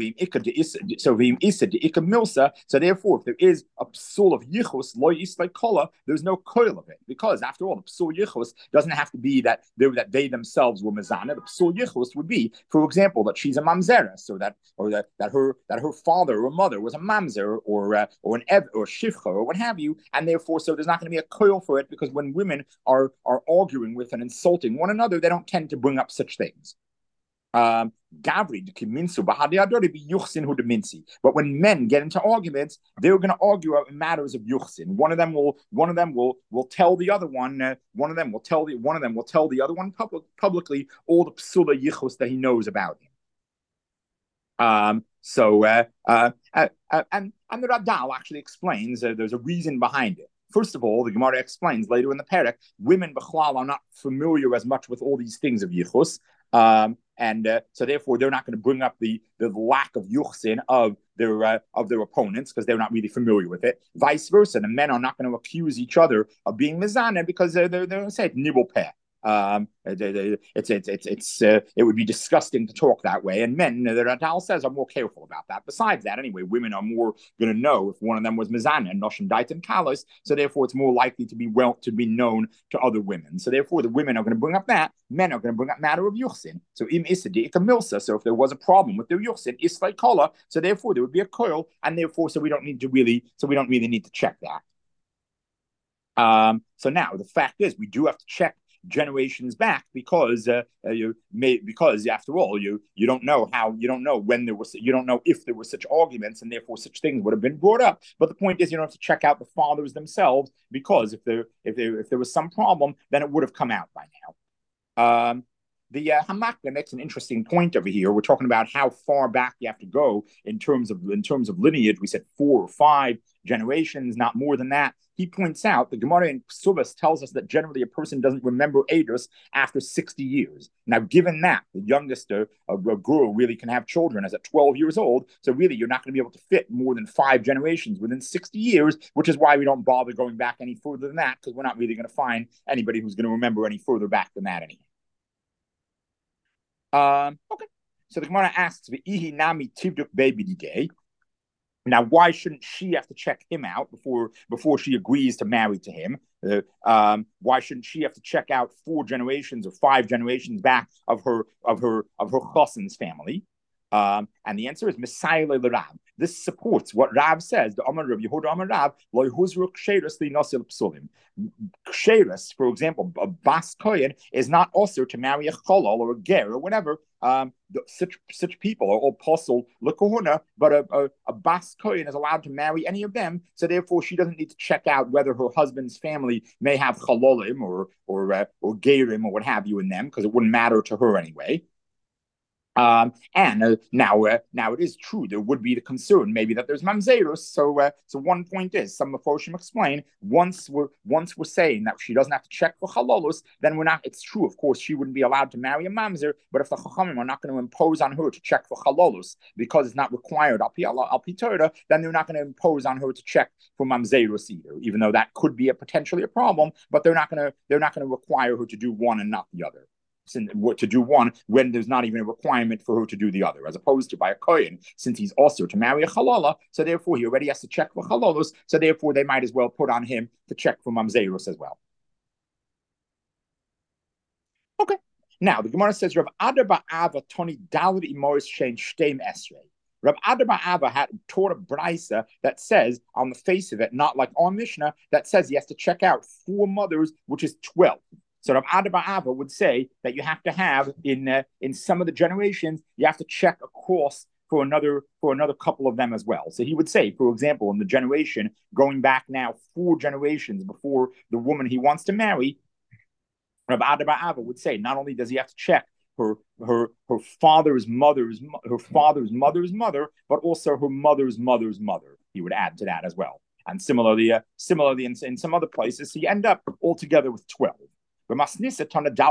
so milsa. So therefore, if there is a psul of yichus lo yislay kola, there's no coil of it, because after all, the psul yichus doesn't have to be that they that they themselves were mezana. The psul yichus would be, for example, that she's a mamzera, so that or that that her that her father or mother was a mamzer or uh, or an ev or shivcha or what have you, and therefore, so there's not going to be a coil for it, because when women are are arguing with and insulting one another, they don't tend to bring up such things. Um, Gavri Kiminsu Bahadiadori be Yuchsin who Deminsi. But when men get into arguments, they're going to argue about matters of Yuchsin. One of them will, one of them will, will tell the other one. Uh, one of them will tell the one of them will tell the other one public, publicly all the psula yichus that he knows about him. Um. So, uh, uh, uh, uh and and the Radal actually explains uh, there's a reason behind it. First of all, the Gemara explains later in the Perek, women b'chlal are not familiar as much with all these things of yichus. Um, and uh, so therefore they're not going to bring up the, the lack of yuchsin of their uh, of their opponents, because they're not really familiar with it. Vice versa, the men are not going to accuse each other of being mizana, because they're they're, they're going to say nibble peh. Um, it's it's it's it's uh, it would be disgusting to talk that way, and men, the Radal says, are more careful about that. Besides that, anyway, women are more going to know if one of them was mizana and noshim daitan kalos, so therefore it's more likely to be well to be known to other women. So therefore, the women are going to bring up that. Men are going to bring up matter of yuchsin. So im isadi milsa. So if there was a problem with their yuchsin, islay kola. So therefore, there would be a coil, and therefore, so we don't need to really, so we don't really need to check that. Um. So now the fact is, we do have to check generations back because uh, uh, you may because after all you you don't know how you don't know when there was you don't know if there were such arguments and therefore such things would have been brought up. But the point is you don't have to check out the fathers themselves because if there if there if there was some problem then it would have come out by now. Um, the uh, Hamakna makes an interesting point over here. We're talking about how far back you have to go in terms of in terms of lineage. We said four or five generations, not more than that. He points out the Gemara in Ksubas tells us that generally a person doesn't remember Eidos after sixty years. Now, given that the youngest uh, a, a girl really can have children as at twelve years old, so really you're not going to be able to fit more than five generations within sixty years, which is why we don't bother going back any further than that, because we're not really going to find anybody who's going to remember any further back than that anyhow. Um, okay, so the Gemara asks, "V'ihi nami tivduk baby digay." Now, why shouldn't she have to check him out before before she agrees to marry to him? Uh, um, why shouldn't she have to check out four generations or five generations back of her of her of her chassan's family? Um, and the answer is Messiah Rav. This supports what Rav says. The Amar Rav Yehuda Amar Rav Lo Huzru Ksheris Li Nasil Psulim. Ksheris, for example, a Bas Kohen is not also to marry a Cholol or a Ger or whatever. Um, the, such such people are all apostle lekohuna, but a, a, a Bas Kohen is allowed to marry any of them. So therefore, she doesn't need to check out whether her husband's family may have Chalolim or or uh, or Gerim or what have you in them, because it wouldn't matter to her anyway. Um, and uh, now, uh, now it is true there would be the concern maybe that there's mamzerus. So, uh, so one point is some Mefoshim explain once we're once we're saying that she doesn't have to check for halolus, then we're not. It's true, of course, she wouldn't be allowed to marry a mamzer. But if the chachamim are not going to impose on her to check for halolus because it's not required al pi Torah, then they're not going to impose on her to check for mamzerus either. Even though that could be a potentially a problem, but they're not going to they're not going to require her to do one and not the other. To do one when there's not even a requirement for her to do the other, as opposed to by a kohen, since he's also to marry a halala, so therefore he already has to check for halalos, so therefore they might as well put on him to check for mamzerus as well. Okay, now the Gemara says Rav Adar Ba'ava Tony Dalad Imoris Shein Shteim Esrei. Rav Adar Ba'ava had taught a brisa that says on the face of it, not like our Mishnah, that says he has to check out four mothers, which is twelve. So Rav Adar Ba'ava would say that you have to have in uh, in some of the generations you have to check across for another for another couple of them as well. So he would say, for example, in the generation going back now four generations before the woman he wants to marry, Rav Adar Ba'ava would say not only does he have to check her her her father's mother's her father's mother's mother, but also her mother's mother's mother. He would add to that as well. And similarly, uh, similarly in, in some other places, so you end up altogether with twelve. And then in a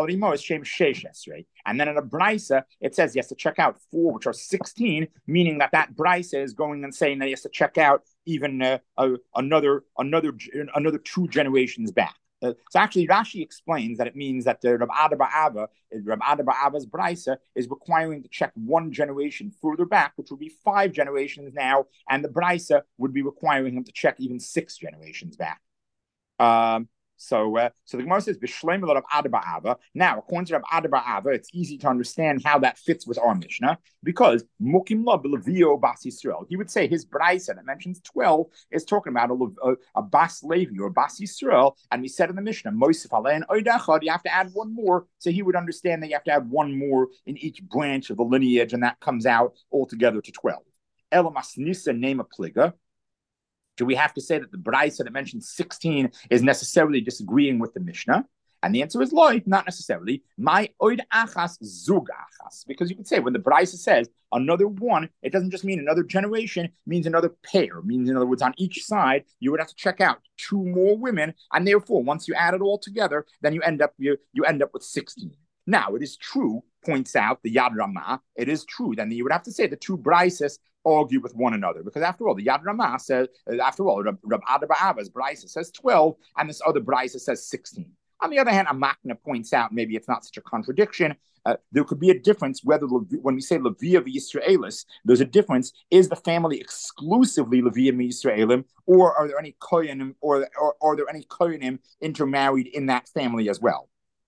brisa, it says he has to check out four, which are sixteen, meaning that that brisa is going and saying that he has to check out even uh, uh, another another another two generations back. Uh, so actually, Rashi explains that it means that the Rav Adar Ba'ava, Rav Adar Ba'ava's brisa is requiring to check one generation further back, which would be five generations now, and the brisa would be requiring him to check even six generations back. Um, So, uh, so the Gemara says B'Shleim of Adar Ba'ava. Now, according to Rav Adar Ba'ava, it's easy to understand how that fits with our Mishnah because Mukim La B'Levio Bas Yisrael. He would say his brisa that mentions twelve is talking about a, a, a Bas Levi or Bas Yisrael, and we said in the Mishnah Mosif Alein Oidachad. You have to add one more, so he would understand that you have to add one more in each branch of the lineage, and that comes out altogether to twelve. Elamas Nisa name a pliga. Do we have to say that the brisa that mentions sixteen is necessarily disagreeing with the Mishnah? And the answer is loy, not necessarily. My oid achas zug achas. Because you could say when the brisa says another one, it doesn't just mean another generation, it means another pair. It means, in other words, on each side, you would have to check out two more women. And therefore, once you add it all together, then you end up you, you end up with sixteen. Now, it is true, points out the Yad Ramah, it is true, then you would have to say the two brises argue with one another, because after all, the Yad Ramah says, after all, Rav Adar Ba'ava's brisa says twelve, and this other brisa says sixteen. On the other hand, Amakna points out maybe it's not such a contradiction. Uh, there could be a difference whether, when we say Leviya v'Yisraelis, there's a difference. Is the family exclusively Leviya v'Yisraelim, or are there any Koyanim, or, or are there any Koyanim intermarried in that family as well?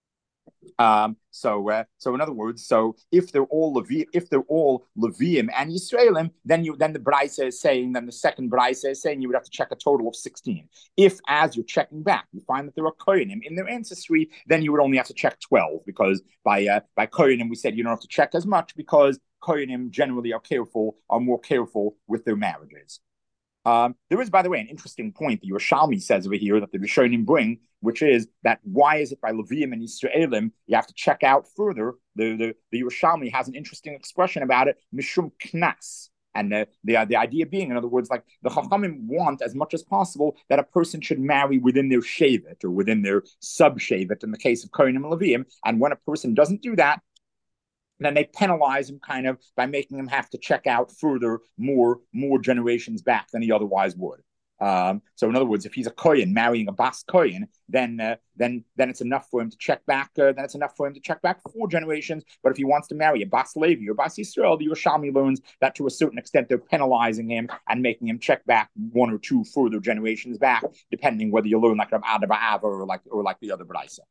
Um, so, uh, so in other words, so if they're all Levi, if they're all Leviim and Yisraelim, then you then the Braisa is saying, then the second Braisa is saying you would have to check a total of sixteen. If, as you're checking back, you find that there are Kohanim in their ancestry, then you would only have to check twelve, because by uh, by Kohanim we said you don't have to check as much, because Kohanim generally are careful, are more careful with their marriages. Um, there is, by the way, an interesting point that Yerushalmi says over here that the Rishonim bring, which is that why is it by Leviim and Yisraelim you have to check out further? The the, the Yerushalmi has an interesting expression about it, mishum knas. And the, the the idea being, in other words, like the Chachamim want as much as possible that a person should marry within their shevet or within their sub-shevet in the case of Kohanim and Leviim. And when a person doesn't do that, then they penalize him kind of by making him have to check out further, more, more generations back than he otherwise would. Um, so in other words, if he's a Kohen marrying a Bas Kohen, then uh, then then it's enough for him to check back. Uh, then it's enough for him to check back four generations. But if he wants to marry a Bas Levi or Bas Yisrael, the Yerushalmi learns that to a certain extent they're penalizing him and making him check back one or two further generations back, depending whether you learn like Rav Ada bar Ava or like or like the other Braisa.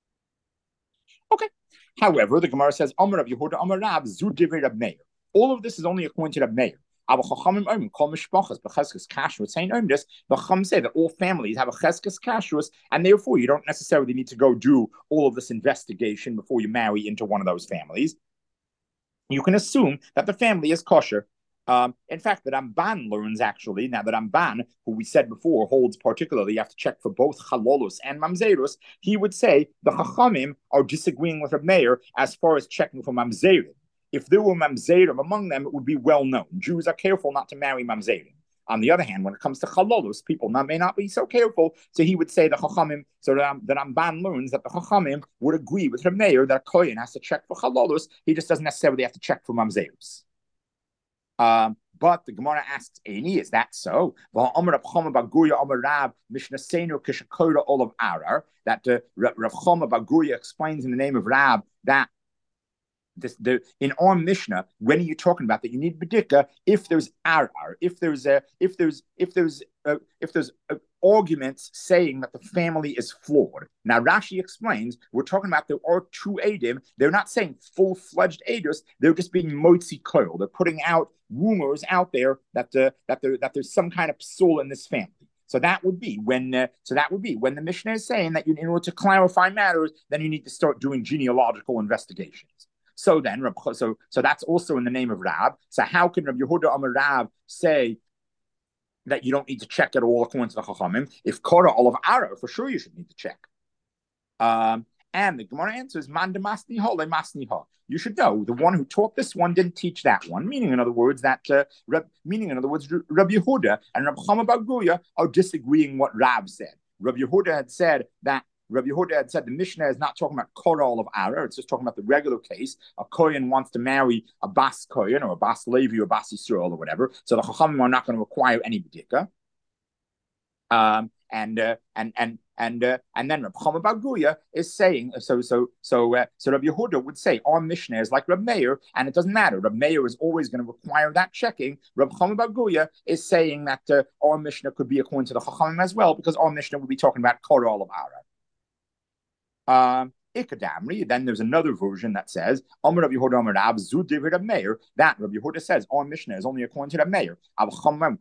Okay. However, the Gemara says, Amar of Yehuda, Amar Rab, Zu Divrei Rab Meir. All of this is only according to Rab Meir. Aber Chachamim Oim, Kol Mishpachas, B'cheskes Kashrus, saying Oim this, the Chacham say that all families have a Cheskes Kashrus, and therefore you don't necessarily need to go do all of this investigation before you marry into one of those families. You can assume that the family is kosher. Um, in fact, the Ramban learns actually, now the Ramban, who we said before, holds particularly, you have to check for both Chalolus and Mamzerus, he would say the Chachamim are disagreeing with Reb Meir as far as checking for Mamzerim. If there were Mamzerim among them, it would be well known. Jews are careful not to marry Mamzerim. On the other hand, when it comes to Chalolus, people not, may not be so careful, so he would say the Chachamim, so the, the Ramban learns that the Chachamim would agree with Reb Meir that a Kohen has to check for Chalolus, he just doesn't necessarily have to check for Mamzerus. Um, but the Gemara asks, Eini, is that so? That uh, Rav Chama bar Guria explains in the name of Rab that this, the, in our Mishnah, when are you talking about that you need bedika if there's arar, if there's a, if there's if there's a, if there's a, arguments saying that the family is flawed. Now Rashi explains we're talking about there are two edim. They're not saying full-fledged edus. They're just being motzi koil. They're putting out rumors out there that uh, that there that there's some kind of psul in this family. So that would be when. Uh, so that would be when the Mishnah is saying that you, in order to clarify matters, then you need to start doing genealogical investigations. So then, so so that's also in the name of Rab. So how can Rab Yehuda Amar Rab say that you don't need to check at all according to the Chachamim? If Korah Olav Ara, for sure you should need to check. Um, and the Gemara answers, Man de masni ha le masni ha. You should know the one who taught this one didn't teach that one. Meaning, in other words, that uh, Rab, meaning in other words, Rabbi Yehuda and Rabbi Chama bar Guria are disagreeing what Rab said. Rabbi Yehuda had said that. Rabbi Yehuda had said the Mishnah is not talking about Korah of Ara, it's just talking about the regular case. A Kohen wants to marry a Bas Kohen or a Bas Levi or a Bas Yisrael or whatever, so the Chachamim are not going to require any bedika. Um, and uh, and and and uh, and then Rabbi Chama bar Guria is saying so so so uh, so Rabbi Yehuda would say our Mishnah is like Rabbi Meir, and it doesn't matter. Rabbi Meir is always going to require that checking. Rabbi Chama bar Guria is saying that uh, our Mishnah could be according to the Chachamim as well, because our Mishnah would be talking about Korah of Ara. Um, Ikadamri, then there's another version that says, Amar Rabbi Yehuda Amar Rab, Zu Divrei Rab Meir, that Rabbi Yehuda says, our Mishnah is only according to Rab Meir. The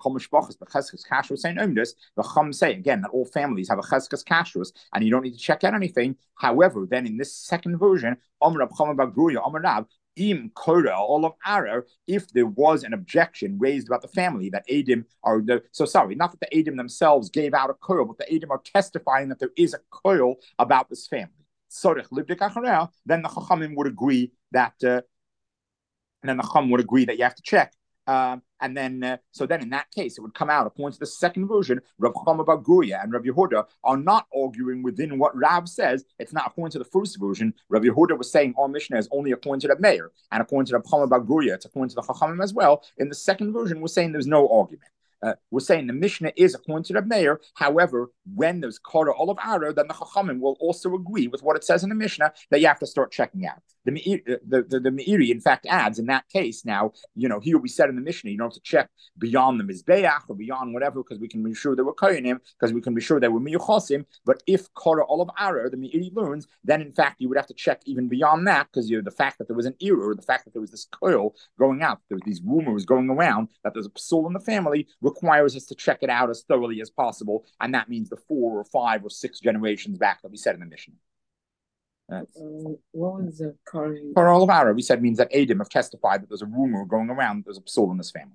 Chum say, again, that all families have a cheskes kashrus, and you don't need to check out anything. However, then in this second version, Amar Rab Chama bar Guria Amar Rab, Im Korah, all of Arar, if there was an objection raised about the family that Adim are the so sorry, not that the Adim themselves gave out a koil, but the Adim are testifying that there is a koil about this family. Sorech libdik achareh, then the Chachamim would agree that, uh, and then the Chacham would agree that you have to check. Um, and then, uh, so then in that case, it would come out, according to the second version, Rav Chama bar Guria and Rav Yehuda are not arguing within what Rav says. It's not according to the first version. Rav Yehuda was saying our Mishnah is only according to the Meir, and according to Rav Chama bar Guria, it's according to the Chachamim as well. In the second version, we're saying there's no argument. Uh, we're saying the Mishnah is according to the Meir. However, when there's Kara Olav Ara, then the Chachamim will also agree with what it says in the Mishnah that you have to start checking out. The the, the, the Meiri, in fact, adds in that case, now, you know, here we said in the Mishnah, you don't have to check beyond the Mizbeach or beyond whatever, because we can be sure they were Koyanim, because we can be sure they were Miyuchosim. But if Kara Olav Ara, the Meiri learns, then in fact you would have to check even beyond that, because you know, the fact that there was an error, the fact that there was this coil going out, there was these rumors going around that there's a psul in the family, requires us to check it out as thoroughly as possible, and that means the four or five or six generations back that we said in the Mishnah. Uh, what was the Kari? Kara Olav Ara, we said, means that Adim have testified that there's a rumor going around that there's a psul in this family.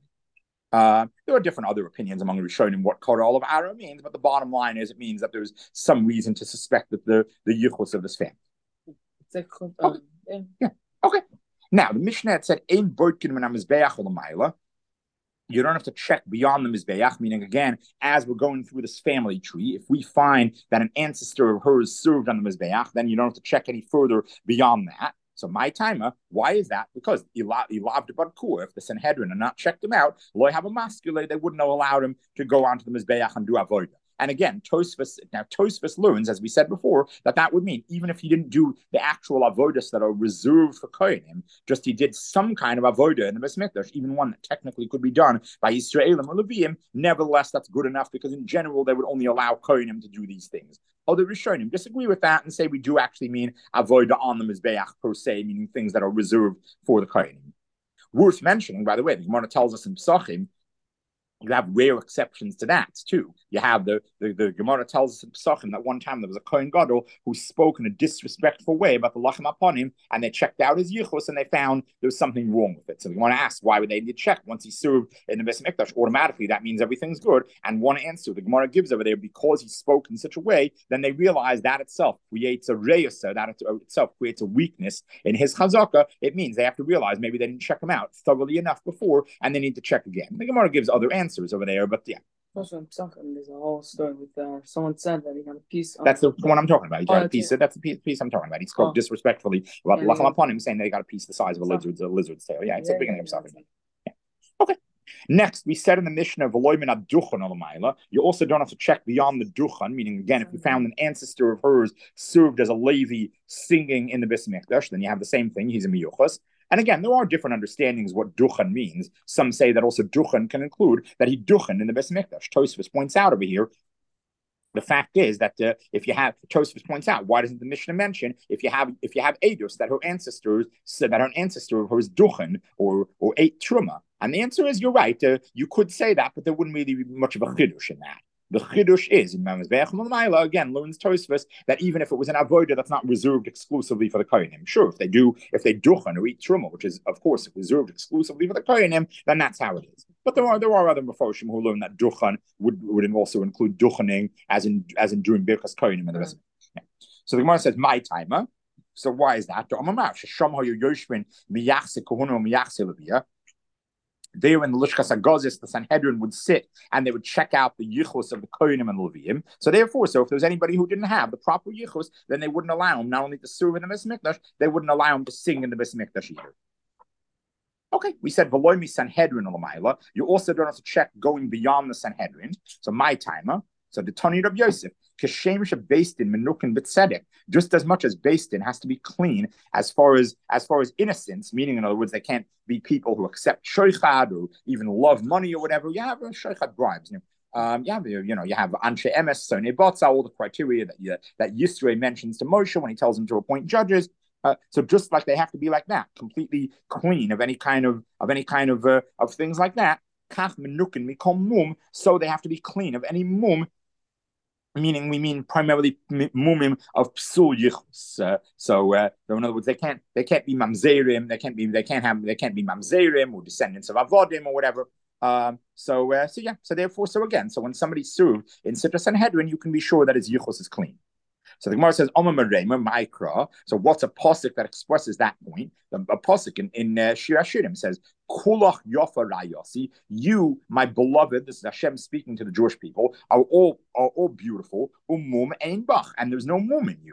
Uh, there are different other opinions among the Rishonim what Kara Olav Ara means, but the bottom line is it means that there's some reason to suspect that the the yichus of this family. It's a, um, okay. Yeah. yeah. Okay. Now the Mishnah had said Ein Boitkin Min HaMizbeach L'Mayla. You don't have to check beyond the Mizbeach, meaning again, as we're going through this family tree, if we find that an ancestor of hers served on the Mizbeach, then you don't have to check any further beyond that. So my timer, why is that? Because Ilav Badkur, if the Sanhedrin had not checked him out, Loy have a masculine, they wouldn't have allowed him to go onto the Mizbeach and do Avodah. And again, Tosfos, now Tosfos learns, as we said before, that that would mean even if he didn't do the actual avodas that are reserved for Kohanim, just he did some kind of avodah in the Beis Mikdash, even one that technically could be done by Yisraelim or Leviim, nevertheless, that's good enough because in general, they would only allow Kohanim to do these things. Other Rishonim disagree with that and say we do actually mean avodah on the Mizbeach per se, meaning things that are reserved for the Kohanim. Worth mentioning, by the way, the Gemara tells us in Pesachim, you have rare exceptions to that too. You have the the, the Gemara tells us in Pesachim that one time there was a Kohen Gadol who spoke in a disrespectful way about the Lachem upon him, and they checked out his yichus and they found there was something wrong with it. So we want to ask, why would they need to check? Once he served in the Beis Mikdash, automatically that means everything's good. And one answer the Gemara gives over there, because he spoke in such a way, then they realize that itself creates a reyusa, that itself creates a weakness in his chazaka. It means they have to realize maybe they didn't check him out thoroughly enough before, and they need to check again. The Gemara gives other answers over there, but yeah. Also in Pesachim, there's a whole story with uh, someone said that he had a piece. That's the one I'm talking about. He Oh, got a that's piece. it. That's the piece, piece I'm talking about. He spoke Oh. disrespectfully about Yeah, the Lachem yeah. upon him, saying that he got a piece the size of a So- lizard's a lizard's tail. Yeah, it's Yeah, the beginning yeah, of yeah. Pesachim. Yeah. Okay. Next, we said in the Mishnah of Eloimin Aduchan Olamayla, you also don't have to check beyond the Duchan, meaning again, if you found an ancestor of hers served as a Levi singing in the Beis Mikdash, then you have the same thing. He's a miyuchas. And again, there are different understandings what duchen means. Some say that also duchen can include that he duchen in the Beis Mikdash. Tosfos points out over here, the fact is that uh, if you have, Tosfos points out, why doesn't the Mishnah mention if you have if you have edus that her ancestors said that her ancestor of hers duchen or or ate truma? And the answer is, you're right. Uh, you could say that, but there wouldn't really be much of a chidush in that. The chidush is, in Mizbeach L'Mayla, again, learns Tosfos that even if it was an avodah that's not reserved exclusively for the Kohanim, sure, if they do, if they duchen or eat truma, which is, of course, reserved exclusively for the Kohanim, then that's how it is. But there are there are other Mefoshim who learn that duchen would would also include duchening, as in as in doing Birkas Kohanim and the rest of it. Yeah. So the Gemara says, my timer. So why is that? There in the Lishkas Agozis, the Sanhedrin would sit and they would check out the yichus of the Kohanim and Leviim. So therefore, so if there was anybody who didn't have the proper yichus, then they wouldn't allow him not only to serve in the Beis Mikdash, they wouldn't allow him to sing in the Beis Mikdash either. Okay, we said Veloimi Sanhedrin Olamayla. You also don't have to check going beyond the Sanhedrin. So my timer. So the Tani Rab Yosef, Kashem Bastin Menukin B'Tzedek, just as much as Bastin has to be clean as far as as far as innocence, meaning in other words, they can't be people who accept shoichad or even love money or whatever. You have shoichad bribes. You know, um, you have you know you have Anshe Emes, Sone Botza, all the criteria that you, that Yisro mentions to Moshe when he tells him to appoint judges. Uh, so just like they have to be like that, completely clean of any kind of of any kind of uh, of things like that. Kach Menukin Mikom Mum, so they have to be clean of any mum. Meaning, we mean primarily mumim of psul yichus. Uh, so, uh, so, in other words, they can't they can't be mamzerim. They can't be they can't have they can't be mamzerim or descendants of avodim or whatever. Um, so, uh, so yeah. So therefore, so again, so when somebody's served in Sitra Sanhedrin, you can be sure that his yichus is clean. So the Gemara says, Omer Merema, Ma'ikra. So what's a posik that expresses that point? A, a posik in, in uh, Shir Hashirim says, Kulach Yofa Rayasi, you, my beloved, this is Hashem speaking to the Jewish people, are all are all beautiful, umum ein bach, and there's no mum in you.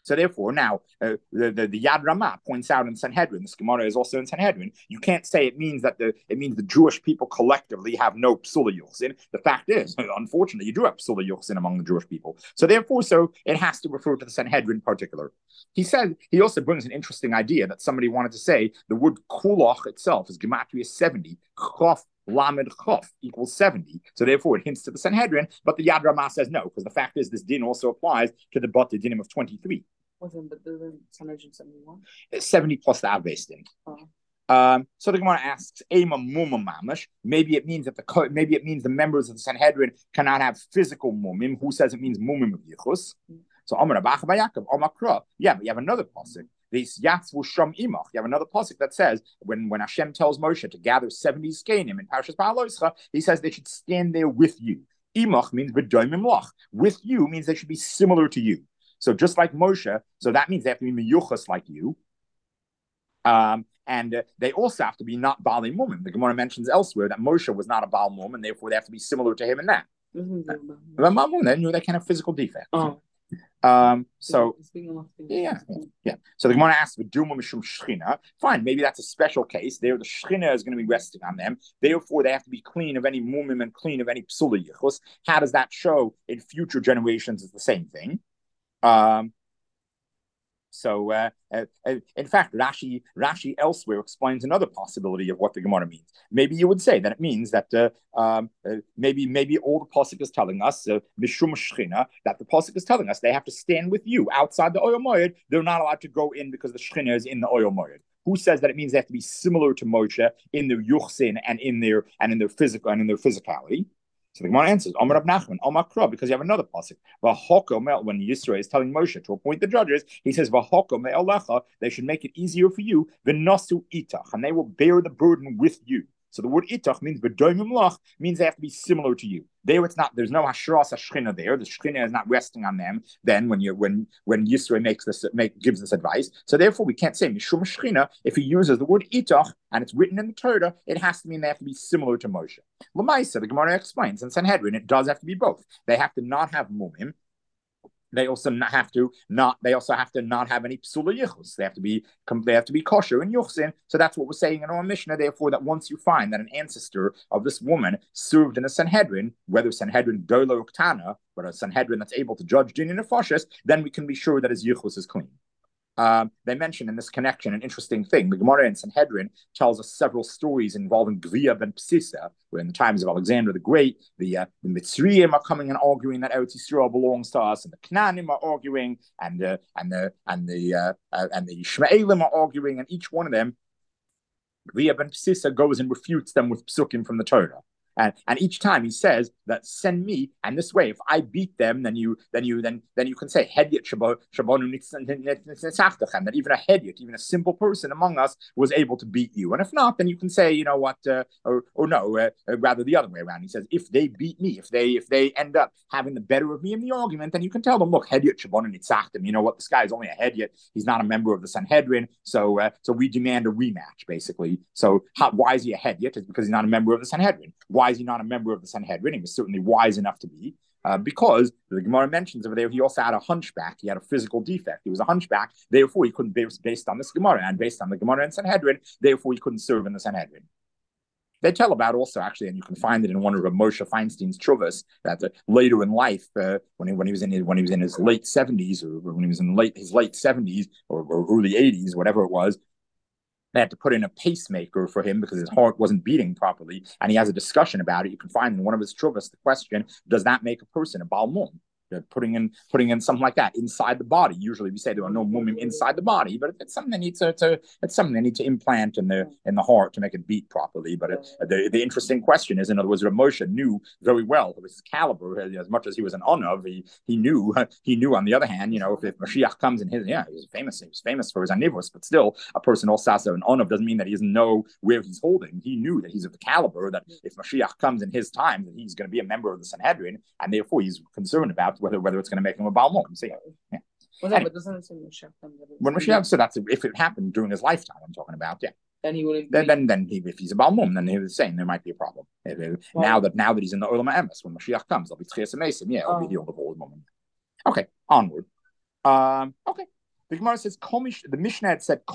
So therefore, now uh, the, the the Yad Ramah points out in Sanhedrin. This Gemara is also in Sanhedrin. You can't say it means that the it means the Jewish people collectively have no psula yuchsin. The fact is, unfortunately, you do have psula yuchsin among the Jewish people. So therefore, so it has to refer to the Sanhedrin in particular. He said he also brings an interesting idea that somebody wanted to say the word kulach itself is gematria seventy. Chof Lamed Chof equals seventy. So therefore it hints to the Sanhedrin, but the Yad Ramah says no, because the fact is this din also applies to the Bat Dinim of twenty-three. Wasn't the Sanhedrin seventy-one? seventy plus the Av-based din. Oh. Um, so the Gemara asks, Ema mumim mamash. Maybe it means that the maybe it means the members of the Sanhedrin cannot have physical mumim. Who says it means mumim of yichus? Mm. So Amar Abach Bayakov, Amar Kra. Yeah, but you have another pasuk. This Yatzvu Sham Imach. You have another pasuk that says when, when Hashem tells Moshe to gather seventy skenim in Parshas Ba'aloscha, he says they should stand there with you. Imach means b'doimim lach. With you means they should be similar to you. So just like Moshe, so that means they have to be miyuchas like you. Um, and uh, they also have to be not Baalei Mumim. The Gemara mentions elsewhere that Moshe was not a Baal Mum, and therefore they have to be similar to him in that. Mm-hmm. Uh, they knew they can have physical defects. Oh. Um, so yeah, yeah, yeah. So the Gemara asks, "V'duma mishum shchina." Fine, maybe that's a special case. There, the shchina is going to be resting on them. Therefore, they have to be clean of any mumim and clean of any psula yichus. How does that show in future generations? It's the same thing. Um, So, uh, uh, in fact, Rashi Rashi elsewhere explains another possibility of what the Gemara means. Maybe you would say that it means that uh, um, uh, maybe maybe all the pasuk is telling us mishum shchina, that the pasuk is telling us they have to stand with you outside the Oyel Moed. They're not allowed to go in because the shchina is in the Oyel Moed. Who says that it means they have to be similar to Moshe in their yuchsin and in their and in their physical and in their physicality? So the Gemara answers, Amar Rab Nachman, Amar Kra, because you have another pasuk. When Yisro is telling Moshe to appoint the judges, he says, they should make it easier for you, v'nasu itach, and they will bear the burden with you. So the word itach means v'doimim lach, means they have to be similar to you. There, it's not. There's no hashras hashchina there. The shchina is not resting on them. Then, when you when when Yisro makes this make gives this advice, so therefore we can't say mishum shchina if he uses the word itach and it's written in the Torah. It has to mean they have to be similar to Moshe. L'maisa, the Gemara explains in Sanhedrin, it does have to be both. They have to not have mumim. They also not have to not. They also have to not have any psula yichus. They have to be. They have to be kosher and yuchsin. So that's what we're saying in our Mishnah. Therefore, that once you find that an ancestor of this woman served in a Sanhedrin, whether Sanhedrin Dola or Ktana, but a Sanhedrin that's able to judge din and nefashis, then we can be sure that his yichus is clean. Um, they mention in this connection an interesting thing. The Gemara in Sanhedrin tells us several stories involving Gvia ben Psisa, where in the times of Alexander the Great, the, uh, the Mitzrayim are coming and arguing that Eretz Yisrael belongs to us, and the Knaanim are arguing, and uh, and the and the uh, uh, and the Ishmaelim are arguing, and each one of them, Gvia ben Psisa goes and refutes them with psukim from the Torah. And, and each time he says that send me, and this way, if I beat them, then you then you then then you can say Hedyot Shabonu Nitzach, that even a Hedyot, even a simple person among us was able to beat you. And if not, then you can say, you know what, uh, or or no, uh, uh, rather the other way around. He says, if they beat me, if they if they end up having the better of me in the argument, then you can tell them, look, Hedyot Shabonu Nitzach, you know what, this guy is only a Hedyot. He's not a member of the Sanhedrin, so uh, so we demand a rematch, basically. So how, why is he a Hedyot? It's because he's not a member of the Sanhedrin. Why is he not a member of the Sanhedrin? He was certainly wise enough to be, uh, because the Gemara mentions over there he also had a hunchback. He had a physical defect. He was a hunchback. Therefore, he couldn't, based on this Gemara and based on the Gemara in Sanhedrin, therefore he couldn't serve in the Sanhedrin. They tell about also, actually, and you can find it in one of Moshe Feinstein's Chuvas, that uh, later in life, uh, when he when he was in his, when he was in his late seventies, or when he was in late his late seventies or, or early eighties, whatever it was, they had to put in a pacemaker for him because his heart wasn't beating properly. And he has a discussion about it. You can find in one of his Chuvas the question, does that make a person a Baal Mum? They're putting in putting in something like that inside the body. Usually we say there are no mumim inside the body, but it's something they need to, to it's something they need to implant in the in the heart to make it beat properly. But it, the the interesting question is, in other words, Rav Moshe knew very well it was his caliber. As much as he was an Onav, he he knew he knew. On the other hand, you know, if, if Mashiach comes in his, yeah, he was famous. He was famous for his anivus, but still, a person also an Onav doesn't mean that he doesn't know where he's holding. He knew that he's of the caliber that if Mashiach comes in his time, that he's going to be a member of the Sanhedrin, and therefore he's concerned about whether whether it's going to make him a Baal Mum. So yeah. yeah. Well, anyway, but doesn't it say Mashiach comes? When Mashiach, so that's if it happened during his lifetime, I'm talking about, yeah. Then he wouldn't. Then, then, then he, if he's a Baal Mum, then he was saying there might be a problem. Well, now that now that he's in the Olam HaEmes, when Mashiach comes, there'll be Tchias HaMesim. Yeah, he'll oh. be healed of all the moment. Okay, onward. Um, okay. The Gemara says, the Mishnah had said,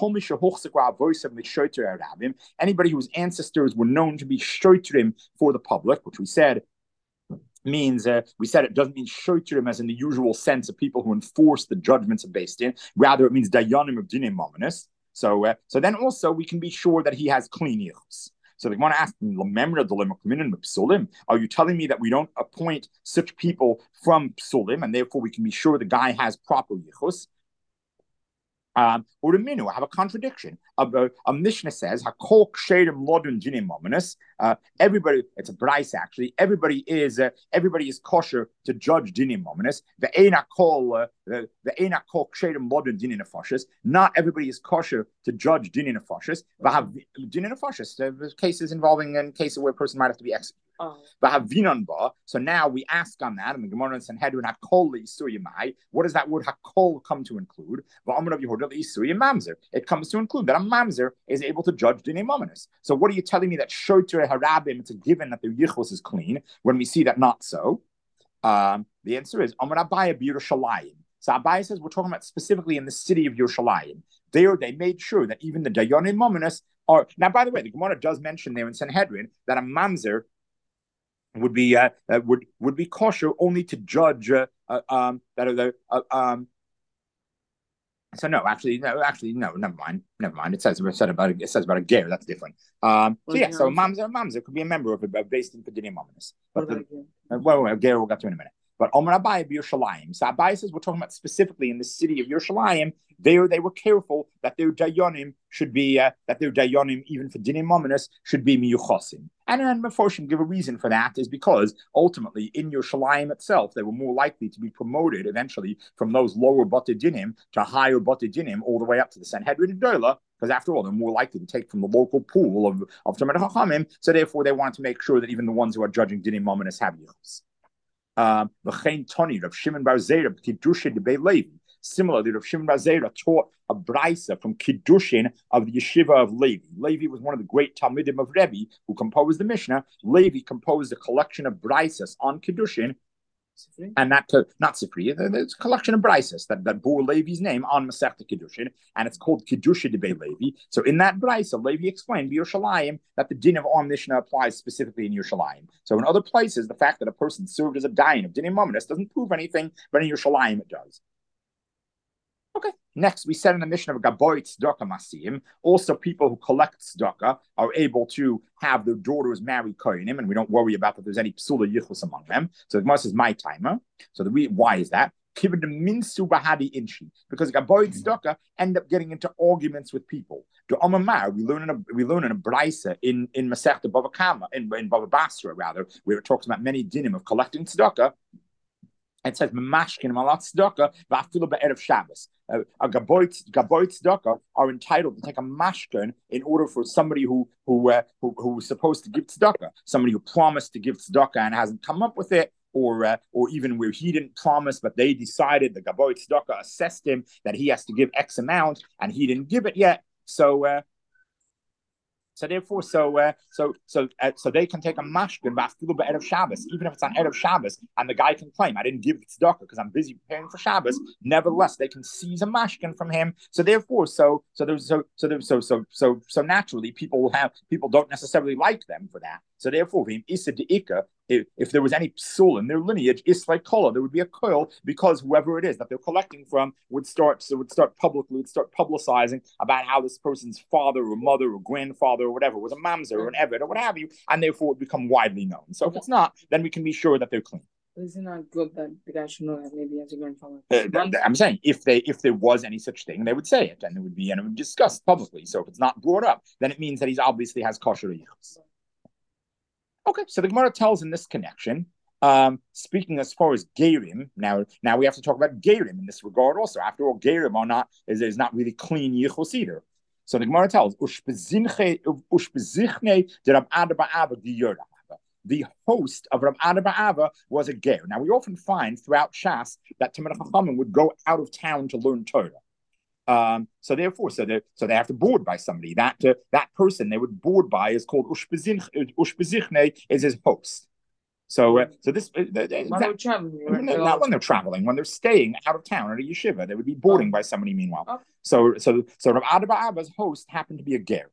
anybody whose ancestors were known to be shoitrim for the public, which we said means, uh, we said it doesn't mean shoitrim as in the usual sense of people who enforce the judgments of Beis Din. Rather, it means dayanim of dinim mominus. So, uh, so then also we can be sure that he has clean yichus. So they want to ask, are you telling me that we don't appoint such people from psulim, and therefore we can be sure the guy has proper yichus? Um, or the minu, I have a contradiction. A, a, a Mishnah says, "Hakol ksherim lodun dinim mominus." Everybody, it's a bryce actually. Everybody is uh, everybody is kosher to judge dinim mominus. The eina kol the eina kol ksherim lodun dinim nefashis. Not everybody is kosher to judge dinim nefashis. But have dinim nefashis. There's cases involving in cases where a person might have to be executed. Oh. So now we ask on that, and the Gemara in Sanhedrin, what does that word hakol come to include? It comes to include that a mamzer is able to judge dinei mominus. So what are you telling me that shoter harabim, it's a given that their yichus is clean, when we see that not so? Um, the answer is Amar Abaya b'Yerushalayim. So Abaya says we're talking about specifically in the city of Yerushalayim. There they made sure that even the dayanim mominus are. Now, by the way, the Gemara does mention there in Sanhedrin that a mamzer would be uh, uh, would would be kosher only to judge uh, uh, um, that are the uh, um. So no, actually, no, actually, no, never mind, never mind. It says it said about it says about a ger. That's different. Um. So yeah, so mamzer mamzer could be a member of a based in Pedinim Mominus. But the, uh, well, well, ger we'll get to in a minute. But Omer Abai b'Yerushalayim. So Abai says we're talking about specifically in the city of Yerushalayim. There, they were careful that their dayanim should be uh, that their dayanim, even for dinim mominus, should be miyuchosim. And then Meforshim give a reason for that is because ultimately in Yerushalayim itself they were more likely to be promoted eventually from those lower bate dinim to higher bate dinim all the way up to the Sanhedrin Dola. Because after all, they're more likely to take from the local pool of of Talmidei Chachamim. So therefore, they wanted to make sure that even the ones who are judging dinim mominus have yichus. V'chein Toni, Rav Shimon bar Zera, Kiddushin debei Levi. Similarly, Rav Shimon bar Zera taught a brisa from Kiddushin of the yeshiva of Levi. Levi was one of the great Talmidim of Rebbe who composed the Mishnah. Levi composed a collection of brisas on Kiddushin. Sifri? And that, uh, not Sifri, it's a collection of brisas that, that bore Levi's name on Masechta Kiddushin, and it's called Kiddushin debei Levi. So in that brisa, Levi explained Yerushalayim that the din of our Mishnah applies specifically in Yerushalayim. So in other places, the fact that a person served as a dayan of dinim mominus doesn't prove anything, but in Yerushalayim it does. Okay. Next, we said in the Mishnah of Gaboy Tzedakah Masim, also people who collect tzedakah are able to have their daughters marry kohenim, and we don't worry about that there's any psula yichus among them. So the Gemara says my timer. So the re- why is that? Because Gaboy Tzedakah end up getting into arguments with people. The Omamar, we learn in a we learn in a brisa in in Masechta Bava Kama in in Bava Basra rather, where it talks about many dinim of collecting tzedakah. It says Mamashkin Malat Tzedakah v'afilu be'erev Shabbos. A gaboy tzedakah are entitled to take a mashkin in order for somebody who who uh, who who's supposed to give tzedakah, somebody who promised to give tzedakah and hasn't come up with it, or uh, or even where he didn't promise but they decided the gaboy tzedakah assessed him that he has to give X amount and he didn't give it yet. So. Uh, So therefore, so uh, so so uh, so they can take a mashkin b'afilu be'erev Shabbos, even if it's on erev Shabbos, and the guy can claim I didn't give tzedakah because I'm busy preparing for Shabbos. Nevertheless, they can seize a mashkin from him. So therefore, so so there's so so there, so so so so naturally, people will have people don't necessarily like them for that. So therefore, if, if there was any psul in their lineage, islay kola, there would be a koil because whoever it is that they're collecting from would start so would start publicly would start publicizing about how this person's father or mother or grandfather or whatever was a mamzer or an eved or what have you, and therefore it would become widely known. So if it's not, then we can be sure that they're clean. Is it not good that the guy should know that maybe as a grandfather? Uh, I'm saying if they if there was any such thing, they would say it, and it would be and it would be discussed publicly. So if it's not brought up, then it means that he's obviously has kosher yichus. Okay, so the Gemara tells in this connection, um, speaking as far as gerim. Now, now we have to talk about gerim in this regard also. After all, gerim are not is is not really clean yichus either. So the Gemara tells, the host of Rav Ada bar Ava was a ger. Now we often find throughout Shas that Talmidei Chachamim would go out of town to learn Torah. Um, so therefore, so they so they have to board by somebody. That uh, that person they would board by is called ushbezichne, is his host. So, uh, so this uh, When that, they're traveling, right? not, not when they're traveling, when they're staying out of town at a yeshiva, they would be boarding Oh. by somebody. Meanwhile, Oh. so so so Rav Ada bar Abba's host happened to be a ger.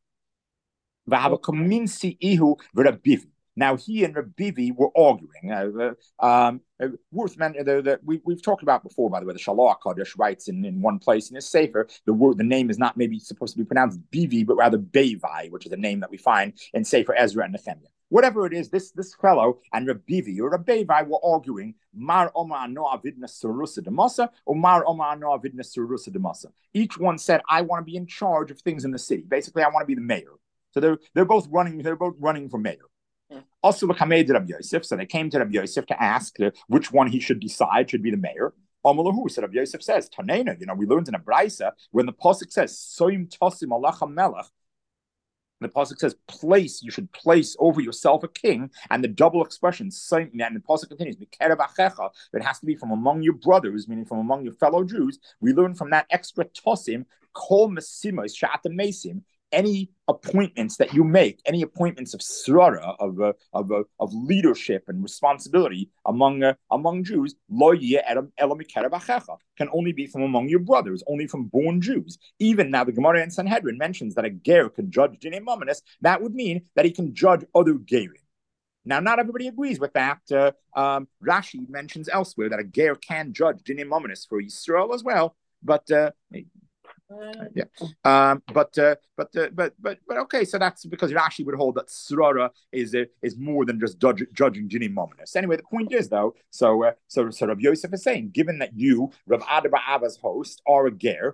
Now he and Rabbivi were arguing. Uh, um, uh, worth mentioning that we we've talked about before. By the way, the Shalach Kodesh writes in, in one place in his sefer the word the name is not maybe supposed to be pronounced Bivi, but rather Bevai, which is a name that we find in Sefer Ezra and Nehemiah. Whatever it is, this this fellow and Rabbivi or Rabbevai were arguing Mar Omar no Avidna Surusa Demasa or Mar Omar no Avidna Surusa Demasa. Each one said, "I want to be in charge of things in the city. Basically, I want to be the mayor." So they're they're both running. They're both running for mayor. Also, the Kamed Rabbi Yosef, so they came to Rabbi Yosef to ask uh, which one he should decide should be the mayor. Amalahu, so Rabbi Yosef says, Tanena, you know, we learned in a Braisa, when the Pasuk says, Soim Tosim Alach Melech, the Pasuk says, place, you should place over yourself a king, and the double expression, Soim, and the Pasuk continues, Mikerev Achecha, it has to be from among your brothers, meaning from among your fellow Jews. We learn from that extra Tosim, Kol Mesimos Sha'atem Mesim, any appointments that you make, any appointments of srara, of uh, of uh, of leadership and responsibility among uh, among Jews, lo yeh elam mikerev achecha, can only be from among your brothers, only from born Jews. Even now, the Gemara in Sanhedrin mentions that a ger can judge dinei mamonos. That would mean that he can judge other gerim. Now, not everybody agrees with that. Uh, um, Rashi mentions elsewhere that a ger can judge dinei mamonos for Yisrael as well, but. Uh, Yeah, um, but uh, but uh, but but but okay. So that's because Rashi would hold that srara is uh, is more than just judge, judging dinei mamonos. Anyway, the point is though. So uh, so so Rav Yosef is saying, given that you Rav Ada bar Abba's host are a ger,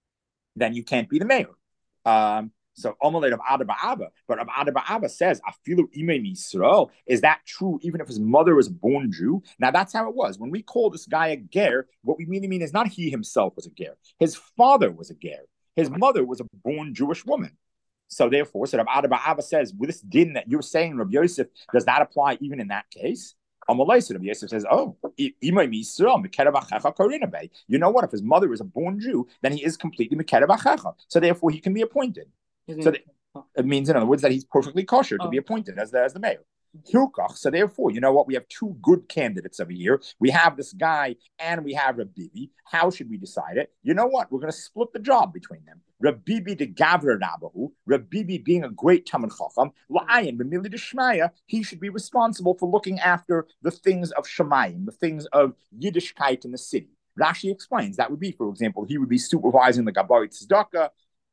then you can't be the mayor. Um, So Amalei of Ada bar Abba, but Rav Ada bar Abba says, "Afilu imei Yisrael." Is that true? Even if his mother was a born Jew? Now that's how it was. When we call this guy a ger, what we really mean is not he himself was a ger. His father was a ger. His mother was a born Jewish woman. So therefore, so Rav Ada bar Abba says, with this din that you're saying, Rav Yosef, does that apply even in that case? Amalei, so Rav Yosef says, "Oh, imei Yisrael mikerev achecha korina bei." You know what? If his mother is a born Jew, then he is completely mikerev achecha. So therefore, he can be appointed. So the, it means, in other words, that he's perfectly kosher to oh. be appointed as the as the mayor. Hilkach. So therefore, you know what? We have two good candidates over here. We have this guy and we have Rabbibi. How should we decide it? You know what? We're going to split the job between them. Rabbibi de Gavra Rabahu, Rabbibi being a great Talmid Chacham, La'ayin b'mili d'Shmaya, he should be responsible for looking after the things of Shemayim, the things of Yiddishkeit in the city. Rashi explains that would be, for example, he would be supervising the Gabarit Tzedakah,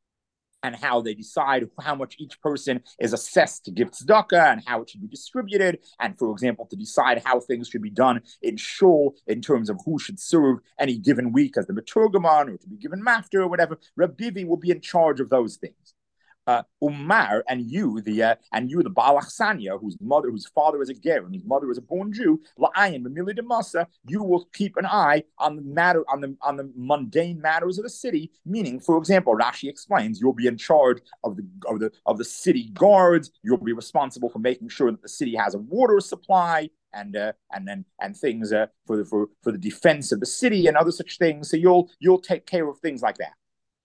and how they decide how much each person is assessed to give tzedakah and how it should be distributed. And, for example, to decide how things should be done in shul in terms of who should serve any given week as the Meturgaman or to be given mafter or whatever. Rabbivi will be in charge of those things. Uh, Umar and you, the uh, and you, the Baal Achsanya, whose mother, whose father is a ger and whose mother is a born Jew, la'ayin b'mili demasa, you will keep an eye on the matter, on the on the mundane matters of the city. Meaning, for example, Rashi explains, you'll be in charge of the of the of the city guards. You'll be responsible for making sure that the city has a water supply and uh, and then and things uh, for the for for the defense of the city and other such things. So you'll you'll take care of things like that.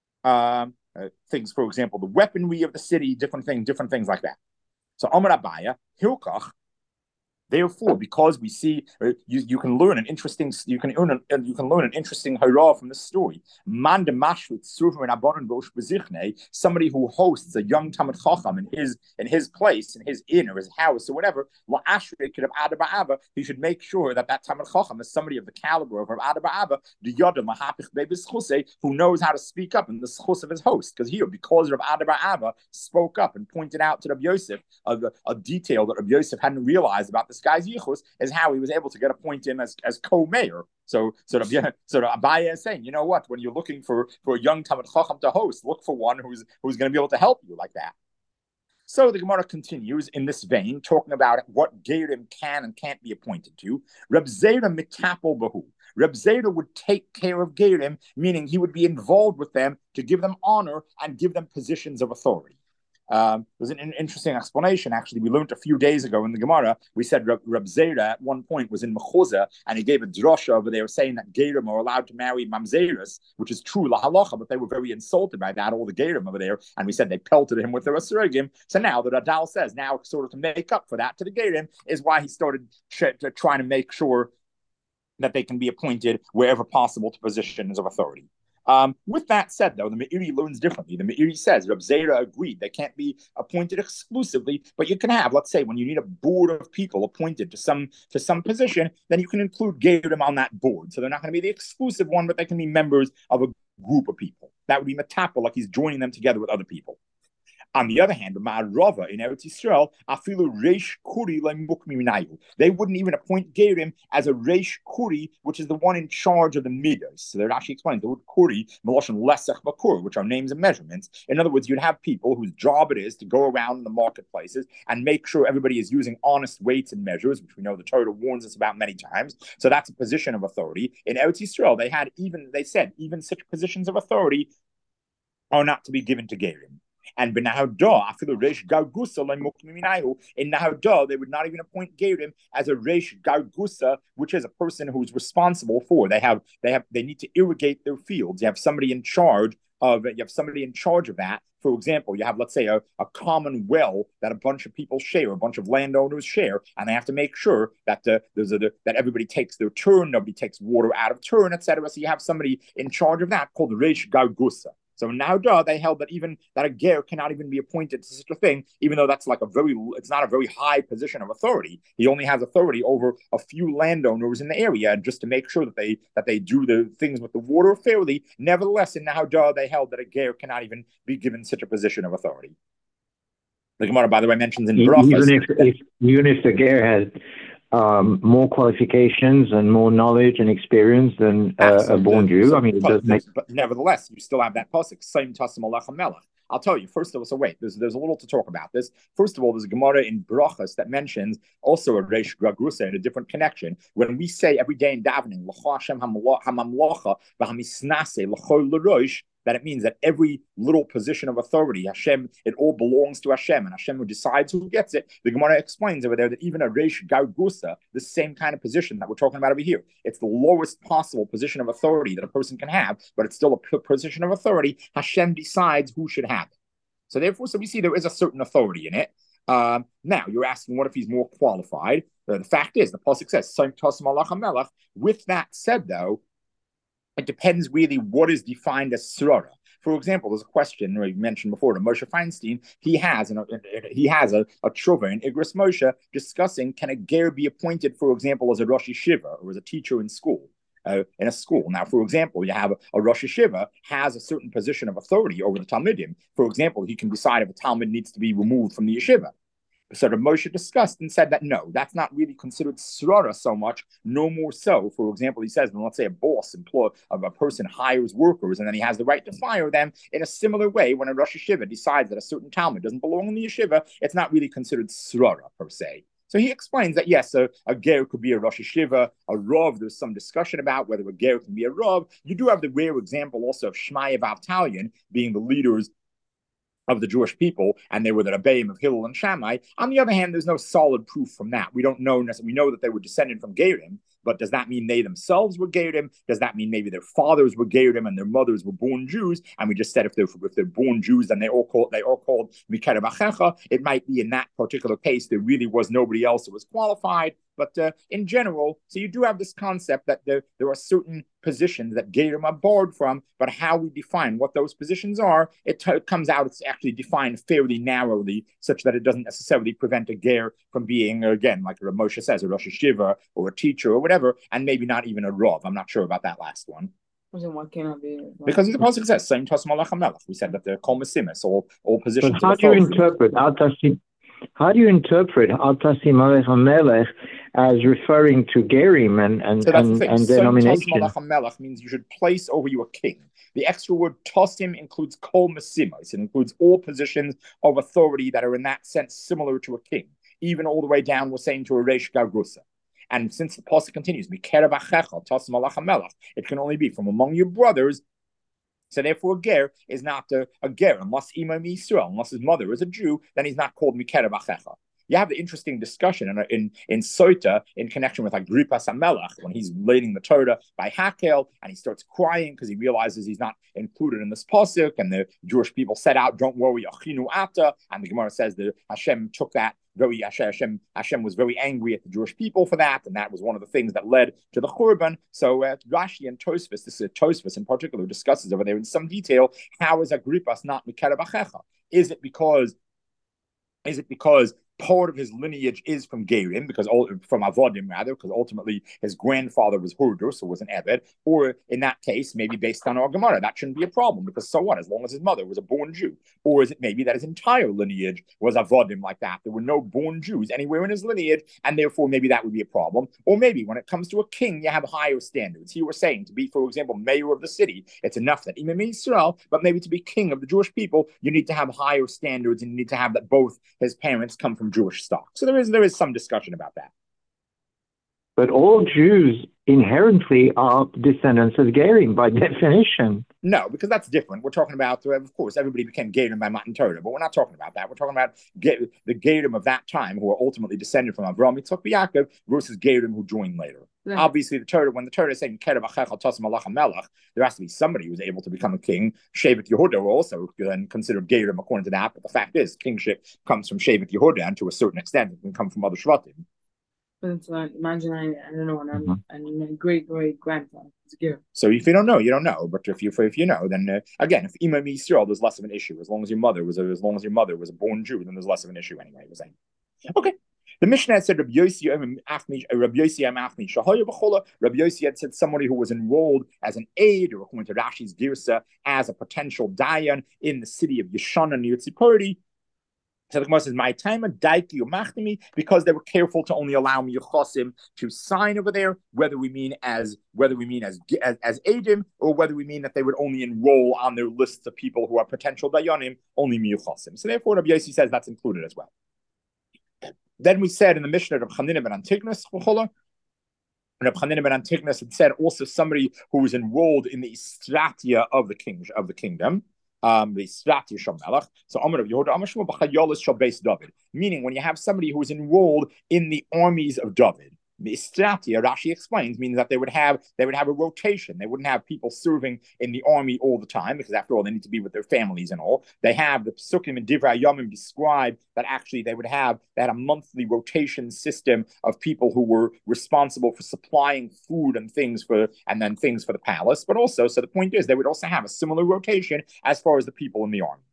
Um. Uh, things, for example, the weaponry of the city, different things, different things like that. So Amar Abaya, Hilkach. Therefore, because we see, uh, you, you can learn an interesting, you can earn an, you can learn an interesting hurrah from this story. Man de mashrit surver and abonin rosh bezichne, somebody who hosts a young Talmid Chacham in his in his place, in his inn or his house or whatever. La ashre could have Ada bar Abba. He should make sure that that Talmid Chacham is somebody of the caliber of Ada bar Abba, the yodem lahapich bebis chuse, who knows how to speak up in the schus of his host. Because here, because Rav Ada bar Abba spoke up and pointed out to Rabbi Yosef a, a detail that Rabbi Yosef hadn't realized about this guy's yichus, is how he was able to get appointed him as, as co-mayor. So, so the, so the Abaya is saying, you know what? When you're looking for, for a young Talmid Chacham to host, look for one who's who's going to be able to help you like that. So the Gemara continues in this vein, talking about what Gerim can and can't be appointed to. Reb Zera mitapol bahu. Reb Zera would take care of Gerim, meaning he would be involved with them to give them honor and give them positions of authority. Um, there's an, an interesting explanation. Actually, we learned a few days ago in the Gemara. We said Rab, Rab Zera at one point was in Mechuzah, and he gave a drasha over there saying that Gerim are allowed to marry mamzeris, which is true lahalacha, but they were very insulted by that, all the Gerim over there, and we said they pelted him with their asrogim. So now the Radal says, now sort of to make up for that to the Gerim is why he started ch- to trying to make sure that they can be appointed wherever possible to positions of authority. Um, with that said, though, the Meiri learns differently. The Meiri says, Rab Zera agreed, they can't be appointed exclusively, but you can have, let's say, when you need a board of people appointed to some to some position, then you can include Gerim on that board. So they're not going to be the exclusive one, but they can be members of a group of people. That would be Metapel, like he's joining them together with other people. On the other hand, Ma'arava in Eretz Yisrael, afilu reish kuri le'mukmi minayu. They wouldn't even appoint Gerim as a reish kuri, which is the one in charge of the midas. So they're actually explaining the word kuri, meloshen lesach bakur, which are names and measurements. In other words, you'd have people whose job it is to go around in the marketplaces and make sure everybody is using honest weights and measures, which we know the Torah warns us about many times. So that's a position of authority. In Eretz Yisrael, they had even, they said, even such positions of authority are not to be given to Gerim. And in Nahadah, they would not even appoint Gerim as a Reish Gargusa, which is a person who's responsible for. They have, they have, they need to irrigate their fields. You have somebody in charge of it. You have somebody in charge of that. For example, you have, let's say, a, a common well that a bunch of people share, a bunch of landowners share, and they have to make sure that the, there's a, the, that everybody takes their turn, nobody takes water out of turn, et cetera. So you have somebody in charge of that called Reish Gargusa. So now they held that even that a ger cannot even be appointed to such a thing, even though that's like a very, it's not a very high position of authority. He only has authority over a few landowners in the area, just to make sure that they that they do the things with the water fairly. Nevertheless, in Nahadah, they held that a ger cannot even be given such a position of authority. The Gemara, by the way, mentions in Brachas, even if, if even if the ger has Um, more qualifications and more knowledge and experience than uh, a born Jew. So, I mean, it does make... But nevertheless, you still have that pasuk, same tasim alachem melech. I'll tell you, first of all, so wait, there's, there's a little to talk about this. First of all, there's a Gemara in Brachas that mentions also a Reish Gragrusa in a different connection. When we say every day in davening, L'cha Hashem hamamlocha v'hamisnase l'chol l'rosh, that it means that every little position of authority, Hashem, it all belongs to Hashem, and Hashem who decides who gets it. The Gemara explains over there that even a Reish Gargusa, the same kind of position that we're talking about over here, it's the lowest possible position of authority that a person can have, but it's still a p- position of authority. Hashem decides who should have it. So therefore, so we see there is a certain authority in it. Um, now, you're asking, what if he's more qualified? Uh, the fact is, the pasuk says, with that said, though, it depends really what is defined as srara. For example, there's a question we mentioned before to Moshe Feinstein. He has an, he has a, a tshuva in Igros Moshe discussing, can a ger be appointed, for example, as a Rosh Yeshiva or as a teacher in school, uh, in a school. Now, for example, you have a, a Rosh Yeshiva has a certain position of authority over the Talmidim. For example, he can decide if a Talmud needs to be removed from the yeshiva. So the Moshe discussed and said that no, that's not really considered srara so much, no more so. For example, he says, when let's say a boss employ of a person hires workers and then he has the right to fire them, in a similar way, when a Rosh Yeshiva decides that a certain Talmud doesn't belong in the yeshiva, it's not really considered srara per se. So he explains that yes, a, a ger could be a Rosh Yeshiva, a Rav. There's some discussion about whether a ger can be a Rav. You do have the rare example also of Shmaya Vavtalion being the leaders of the Jewish people, and they were the Rebbeim of Hillel and Shammai. On the other hand, there's no solid proof from that. We don't know necessarily. We know that they were descended from Gerim, but does that mean they themselves were Gerim? Does that mean maybe their fathers were Gerim and their mothers were born Jews? And we just said if they're if they're born Jews, then they all called they all called Mikarev Achecha. It might be in that particular case there really was nobody else who was qualified. But uh, in general, so you do have this concept that there, there are certain positions that Gerim are barred from, but how we define what those positions are, it, t- it comes out, it's actually defined fairly narrowly, such that it doesn't necessarily prevent a Ger from being, again, like Moshe says, a Rosh Yeshiva or a teacher or whatever, and maybe not even a Rav. I'm not sure about that last one. Why can't I be? Because the pasuk says, "Same Tos Malach Melech." We said that they're Kol Mesimis, all all positions. But how do you interpret Al Tasim? How do you interpret Al Tasim Malach HaMelech as referring to Gerim and and so that's and, the and denomination? Malach HaMelech means you should place over you a king. The extra word Tosim includes Kol Mesimos. It includes all positions of authority that are in that sense similar to a king, even all the way down. We're saying to a Reish Gargusa. And since the pasuk continues, Mikerev Achecha Tosim Malach HaMelech, it can only be from among your brothers So therefore, a ger is not a, a ger unless imam Yisrael, unless his mother is a Jew, then he's not called mikerav achecha. You have the interesting discussion in in, in Sota in connection with like Gripas Hamelach when he's leading the Torah by Hakel and he starts crying because he realizes he's not included in this pasuk, and the Jewish people set out, "Don't worry, achinu ata," and the Gemara says that Hashem took that very Hashem Hashem was very angry at the Jewish people for that, and that was one of the things that led to the Churban. So uh, Rashi and Tosfos, this is Tosfos in particular, discusses over there in some detail how is Agrippas not mikerav achecha? Is it because is it because part of his lineage is from Gerim, because from Avodim rather, because ultimately his grandfather was Hurdur, so was an Eved, or in that case, maybe based on our Gemara, that shouldn't be a problem, because so what, as long as his mother was a born Jew? Or is it maybe that his entire lineage was Avodim like that? There were no born Jews anywhere in his lineage, and therefore maybe that would be a problem. Or maybe when it comes to a king, you have higher standards. He was saying to be, for example, mayor of the city, it's enough that Imam Yisrael, but maybe to be king of the Jewish people, you need to have higher standards, and you need to have that both his parents come from Jewish stock. So there is there is some discussion about that. But all Jews inherently are descendants of Gerim by definition. No, because that's different. We're talking about, of course, everybody became Gerim by Matan Torah, but we're not talking about that. We're talking about Ge- the Gerim of that time who are ultimately descended from Avraham, Yitzchak, Yaakov versus Gerim who joined later. Yeah. Obviously, the Torah, when the Torah is saying Kerev Achechal Tasam Malach Melech, there has to be somebody who's able to become a king. Shevet Yehuda were also then considered Gerim according to that, but the fact is, kingship comes from Shevet Yehuda, and to a certain extent, it can come from other Shvatim. But it's like, imagine I, I don't know, and I'm mm-hmm. and my great great grandfather is a Gerim. So if you don't know, you don't know. But if you if you know, then uh, again, if Imam Yisrael, there's less of an issue. As long as your mother was a, as long as your mother was a born Jew, then there's less of an issue anyway. We're saying, okay. The Mishnah had said Rabbi Yossi Rabbi Yossi Amachmi Shahoya B'chola. Rabbi Yossi had said somebody who was enrolled as an aide, or according to Rashi's Girsa, as a potential dayan in the city of Yeshana near Tzipori. So the Gemara says, "My time of daiki or machtimi," because they were careful to only allow me Yechosim to sign over there, whether we mean as whether we mean as as, as Adim, or whether we mean that they would only enroll on their lists of people who are potential dayanim, only Yechosim. So therefore, Rabbi Yossi says that's included as well. Then we said in the Mishnah of Chanina ben Antignos, Reb Chanina ben Antignos had said also somebody who was enrolled in the Istratia of the king of the kingdom. Um, the Istratia Shal Melech. So Amar of Yehuda, Amar Shmuel b'Chayolos Shal Beis David. Meaning, when you have somebody who is enrolled in the armies of David, the Istratia, Rashi explains, means that they would have they would have a rotation. They wouldn't have people serving in the army all the time, because after all, they need to be with their families and all. They have the Psukim and Divrei Yomim describe that actually they would have they had a monthly rotation system of people who were responsible for supplying food and things for and then things for the palace. But also, so the point is, they would also have a similar rotation as far as the people in the army.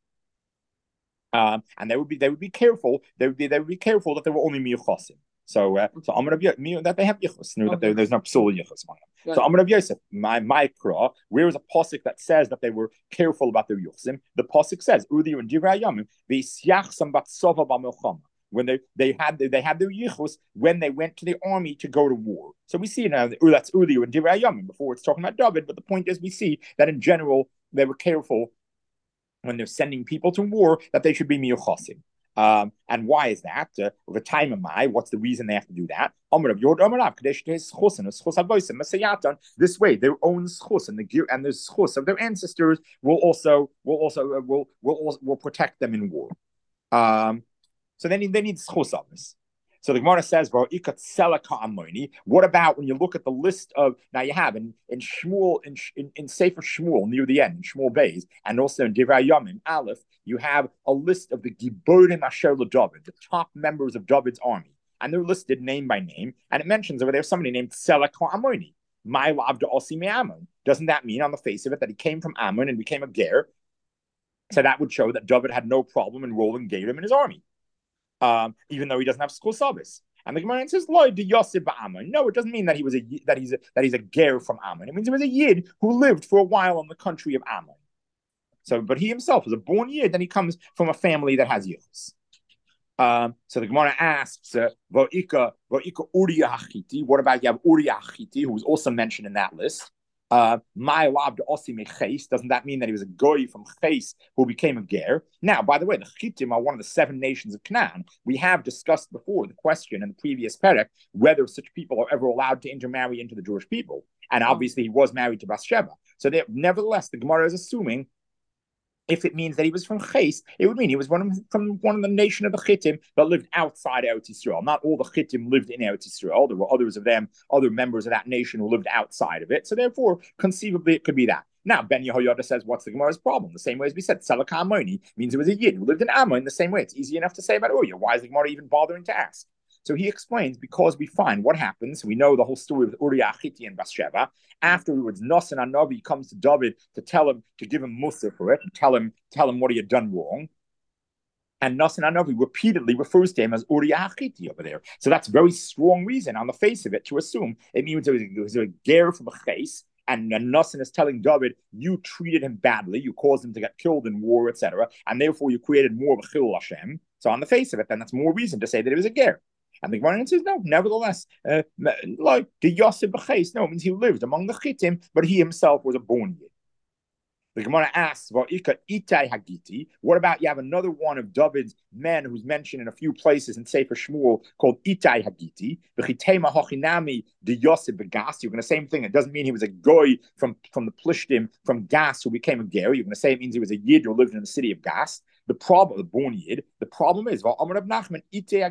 Um, and they would be they would be careful. They would be they would be careful that they were only miyuchasim. So, uh, so Amar Rav Yosef, that they have yichus, okay. that there, there's no psul yichus on them. So Amar Rav Yosef, my micro, where is a pasuk that says that they were careful about their yuchsim? The pasuk says, "Udi and Divrei Yamim v'yisyachsam batzova b'milchama." When they they had they had their yichus when they went to the army to go to war. So we see now that's Udi and Divrei Yamim before it's talking about David. But the point is, we see that in general they were careful when they're sending people to war that they should be miyuchasim. Um, and why is that? Uh, the time of my, what's the reason they have to do that? This way, their own schus and the gear and the schus of their ancestors will also will also uh, will will will protect them in war. Um, so they need they need schus of this. So the Gemara says, what about when you look at the list of, now you have in, in Shmuel, in, in, in Sefer Shmuel, near the end, in Shmuel Beis, and also in Divrei Yomim, Aleph, you have a list of the Giborim Asher LeDavid, the top members of David's army. And they're listed name by name, and it mentions over there somebody named Selach HaAmoni, my Lavda Osi Me'amon. Doesn't that mean on the face of it that he came from Ammon and became a Ger? So that would show that David had no problem enrolling Gerim in his army. Um, even though he doesn't have school service, and the Gemara says, "Lo de Yosef ba'Ammon." No, it doesn't mean that he was a that he's a that he's a ger from Ammon. It means he was a yid who lived for a while in the country of Ammon. So, but he himself was a born yid, and he comes from a family that has yichus. Um, so the Gemara asks, "Va'ika va'ika Uriah Hachiti." What about you have Uriah Hachiti, who was also mentioned in that list? Uh, my lab osi meches, doesn't that mean that he was a goy from Ches who became a ger? Now, by the way, the Chitim are one of the seven nations of Canaan. We have discussed before the question in the previous perek whether such people are ever allowed to intermarry into the Jewish people. And obviously, he was married to Bathsheba. So, nevertheless, the Gemara is assuming if it means that he was from Ches, it would mean he was one of, from one of the nation of the Chittim that lived outside Eretz Yisrael. Not all the Chittim lived in Eretz Yisrael. There were others of them, other members of that nation who lived outside of it. So therefore, conceivably, it could be that. Now, Ben Yehoyada says, what's the Gemara's problem? The same way as we said, Selach Ammoni means it was a Yid who lived in Ammon the same way. It's easy enough to say about Uriah. Why is the Gemara even bothering to ask? So he explains, because we find what happens, we know the whole story with Uriah Achiti and Bathsheba. Afterwards, Nasan Hanavi comes to David to tell him, to give him mussar for it, and tell him, tell him what he had done wrong. And Nasan Hanavi repeatedly refers to him as Uriah Achiti over there. So that's a very strong reason on the face of it to assume it means it was, it was a ger from a Ches. And Nasan is telling David, you treated him badly, you caused him to get killed in war, et cetera, and therefore you created more of a Chilul Hashem. So on the face of it, then that's more reason to say that it was a ger. And the Gemara says, no, nevertheless, uh, like the Yosef B'Ches, no, it means he lived among the Chittim, but he himself was a born Yid. The Gemara asks, Itai Hagiti, what about you have another one of David's men who's mentioned in a few places in Sefer Shmuel called Itai Hagiti, V'chitema Hochinami de Yosef B'Gas. You're going to say the same thing. It doesn't mean he was a goy from, from the Plishtim, from Gas, who became a ger. You're going to say it means he was a Yid who lived in the city of Gas. The problem, the born Yid, the problem is, the,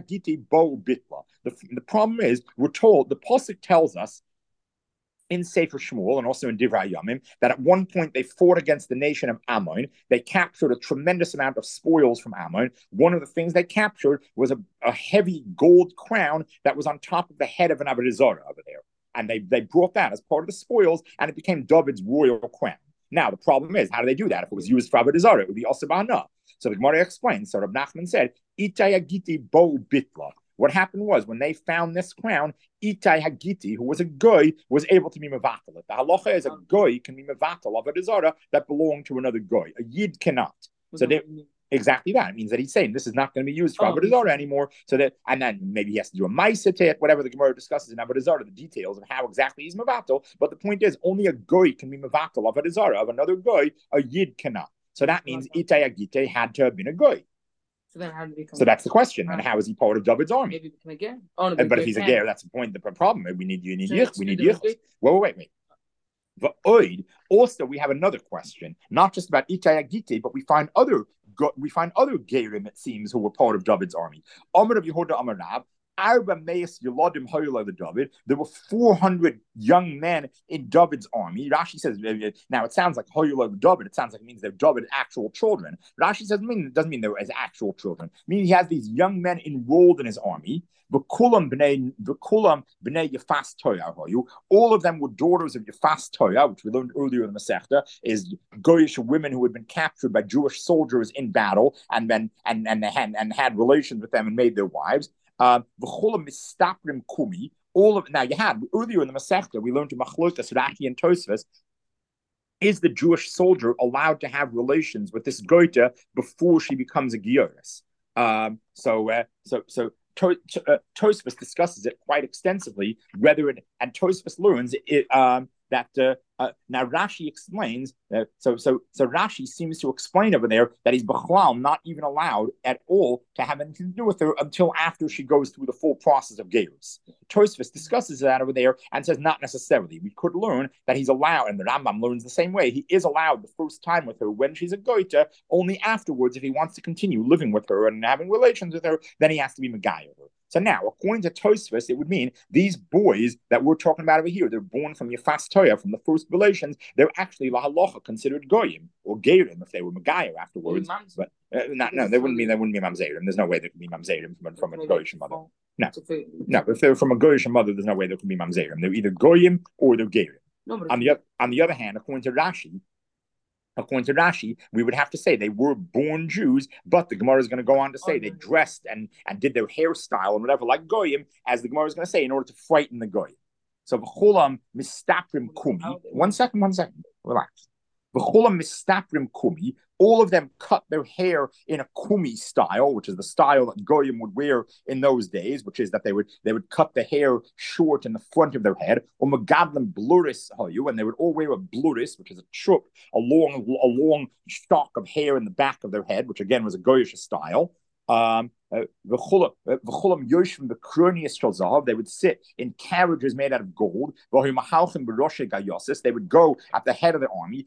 the problem is, we're told, the Pasuk tells us in Sefer Shmuel and also in Divrei Yamim that at one point they fought against the nation of Ammon. They captured a tremendous amount of spoils from Ammon. One of the things they captured was a, a heavy gold crown that was on top of the head of an Avodah Zarah over there. And they, they brought that as part of the spoils, and it became David's royal crown. Now, the problem is, how do they do that? If it was used for Avodah Zarah, it would be also Ba'ana. So the Gemara explains, so Rav Nachman said, Itai Hagiti bo bitla. What happened was, when they found this crown, Itai Hagiti, who was a goy, was able to be mevatel it. The halacha is a goy can be mevatel of a desara that belonged to another goy. A yid cannot. So they, exactly that. It means that he's saying this is not going to be used for oh, avodah zarah anymore. So that, and then maybe he has to do a ma'aseh to it, whatever the Gemara discusses in avodah zarah, the details of how exactly he's mevatel. But the point is, only a goy can be mevatel of avodah zarah. Of another goy, a yid cannot. So that means Itai Hagiti had to have been a goy. So then how did he become? So that's the question. Right. And how is he part of David's army? Maybe become a ger. Oh, no, but, but if he's a ger, that's the point. The problem is we need you need yich. We need yich. Wait, wait, wait. But oid, also we have another question, not just about Itai Hagiti, but we find other we find other gerim, it seems, who were part of David's army. Amar of Yehuda Amar Rab. There were four hundred young men in David's army. Rashi says, now it sounds like Hoyulav David. It sounds like it means they're David's actual children. Rashi says, it doesn't mean they're his actual children. It means he has these young men enrolled in his army. All of them were daughters of Yefas Toya, which we learned earlier in the Masechta, is Goyish women who had been captured by Jewish soldiers in battle and then and and, and, and had relations with them and made their wives. Uh, all of now you had earlier in the Masechta we learned to Machlokas, Rashi, and Tosfos. Is the Jewish soldier allowed to have relations with this Goita before she becomes a Gioris? Um, so, uh, so, so to, to, uh, Tosfos discusses it quite extensively. Whether it and Tosfos learns it. Um, That uh, uh, now Rashi explains. Uh, so so so Rashi seems to explain over there that he's b'chlal not even allowed at all to have anything to do with her until after she goes through the full process of gerus. Tosfos discusses that over there and says not necessarily. We could learn that he's allowed, and the Rambam learns the same way. He is allowed the first time with her when she's a goita. Only afterwards, if he wants to continue living with her and having relations with her, then he has to be megayah her. So now, according to Tosfos, it would mean these boys that we're talking about over here, they're born from Yefas Toya, from the first relations, they're actually la halacha considered goyim or gerim if they were megayah afterwards. But uh, not, no, they wouldn't mean they wouldn't be mamzerim. There's no way there could be mamzerim from, from a goyish mother. No, no. If they're from a goyish mother, there's no way there could be mamzerim. They're either goyim or they're gerim. No, on the on the other hand, according to Rashi. According to Rashi, we would have to say they were born Jews, but the Gemara is going to go on to say they dressed and, and did their hairstyle and whatever like goyim, as the Gemara is going to say, in order to frighten the goyim. So v'cholam mistaprim kumi. One second, one second. Relax. V'cholam mistaprim kumi. all of them cut their hair in a kumi style, which is the style that goyim would wear in those days, which is that they would they would cut the hair short in the front of their head, or megadlim bluris hayu, and they would all wear a bluris, which is a chup, a long a long stalk of hair in the back of their head, which again was a goyish style. Um, uh, they would sit in carriages made out of gold. They would go at the head of the army.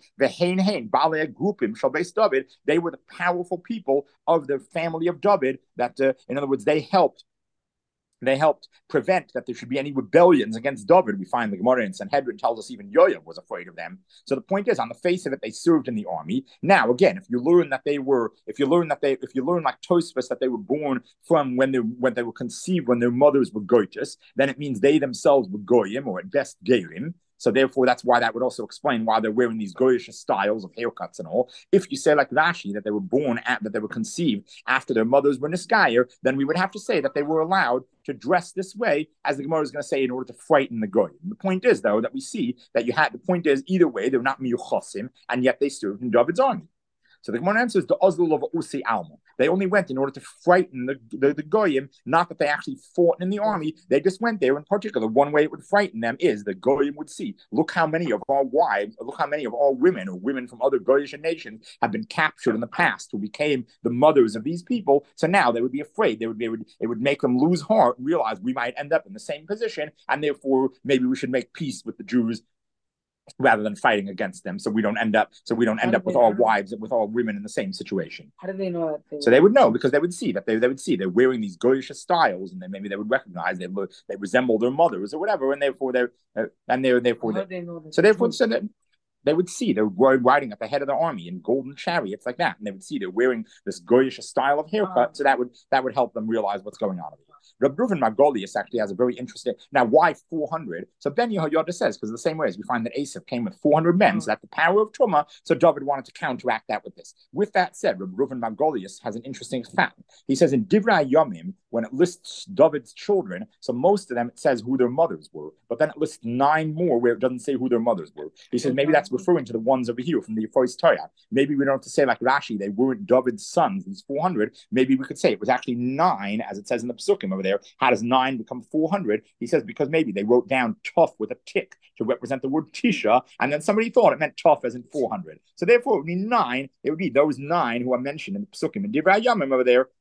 They were the powerful people of the family of David. That, uh, in other words, they helped. They helped prevent that there should be any rebellions against David. We find the Gemara in Sanhedrin tells us even Yoav was afraid of them. So the point is, on the face of it, they served in the army. Now, again, if you learn that they were, if you learn that they, if you learn like Tosfos that they were born from when they when they were conceived when their mothers were goitus, then it means they themselves were goyim, or at best gerim. So therefore, that's why that would also explain why they're wearing these goyish styles of haircuts and all. If you say like Rashi that they were born at, that they were conceived after their mothers were niskayer, then we would have to say that they were allowed to dress this way, as the Gemara is going to say, in order to frighten the goyim. The point is, though, that we see that you had. The point is, either way, they're not miyuchasim, and yet they served in David's army. So the Gemara answers the Ozlul of Usi Alma. They only went in order to frighten the, the, the Goyim, not that they actually fought in the army. They just went there. In particular, one way it would frighten them is the Goyim would see, look how many of our wives, look how many of our women or women from other Goyish nations have been captured in the past, who became the mothers of these people. So now they would be afraid. They would be, it would, it would make them lose heart, realize we might end up in the same position, and therefore maybe we should make peace with the Jews rather than fighting against them, so we don't end up so we don't end up with all wives with all women in the same situation. How do they know that? They so they would know because they would see that they, they would see they're wearing these goyish styles, and then maybe they would recognize they they resemble their mothers or whatever, and therefore they're uh, and they're therefore How they, do they know that? so therefore so that they would see they're riding at the head of the army in golden chariots like that, and they would see they're wearing this goyish style of haircut, uh, so that would that would help them realize what's going on. Reb Reuven Margolius actually has a very interesting. Now, why four hundred? So Ben Yehoyada says, because the same way as we find that Asaph came with four hundred men, so that's the power of Truma. So David wanted to counteract that with this. With that said, Reb Reuven Margolius has an interesting fact. He says in Divrei Yomim, when it lists David's children, so most of them it says who their mothers were, but then it lists nine more where it doesn't say who their mothers were. He says maybe that's referring to the ones over here from the first Torah. Maybe we don't have to say like Rashi, they weren't David's sons, these four hundred. Maybe we could say it was actually nine, as it says in the Pesukim over there. How does nine become four hundred? He says because maybe they wrote down tough with a tick to represent the word Tisha, and then somebody thought it meant tough as in four hundred. So therefore it would be nine. It would be those nine who are mentioned in the Pesukim and Divrei Yomim over there.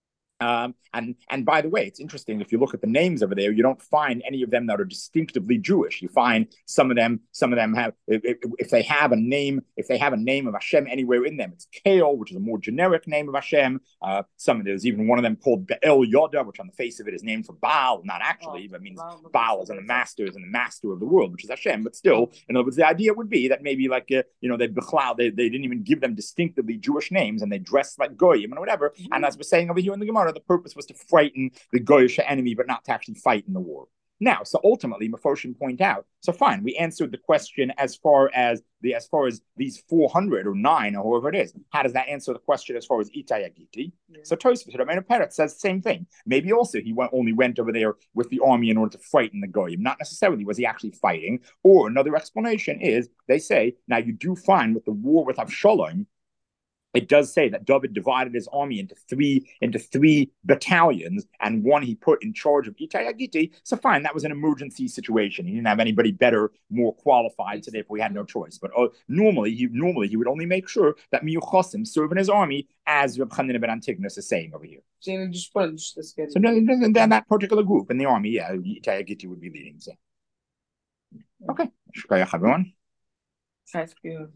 Um, and and by the way, it's interesting, if you look at the names over there, you don't find any of them that are distinctively Jewish. You find some of them, some of them have, if, if they have a name, if they have a name of Hashem anywhere in them, it's Kael, which is a more generic name of Hashem. Uh, some there's even one of them called Be'el Yoda, which on the face of it is named for Baal, not actually, oh, but means Baal, Baal is and the master is and the master of the world, which is Hashem. But still, in other words, the idea would be that maybe like uh, you know they they they didn't even give them distinctively Jewish names, and they dressed like goyim and whatever. Mm-hmm. And as we're saying over here in the Gemara, the purpose was to frighten the goyish enemy, but not to actually fight in the war. Now, so ultimately, Mefoshim point out, so fine, we answered the question as far as the as far as these four hundred or nine or whoever it is. How does that answer the question as far as Itai Agiti? Yeah. So Tosfos, Ramena Peretz says the same thing. Maybe also he went, only went over there with the army in order to frighten the goyim. Not necessarily was he actually fighting. Or another explanation is they say, now you do find with the war with Avshalom, it does say that David divided his army into three into three battalions, and one he put in charge of Itai Agiti. So fine, that was an emergency situation. He didn't have anybody better, more qualified, so therefore he had no choice. But uh, normally, he normally he would only make sure that Miyuchasim serve in his army, as Reb Chanina ben Antigonus is saying over here. So just put just so then that particular group in the army, yeah, Itai Agiti would be leading. So okay, everyone. Thank you.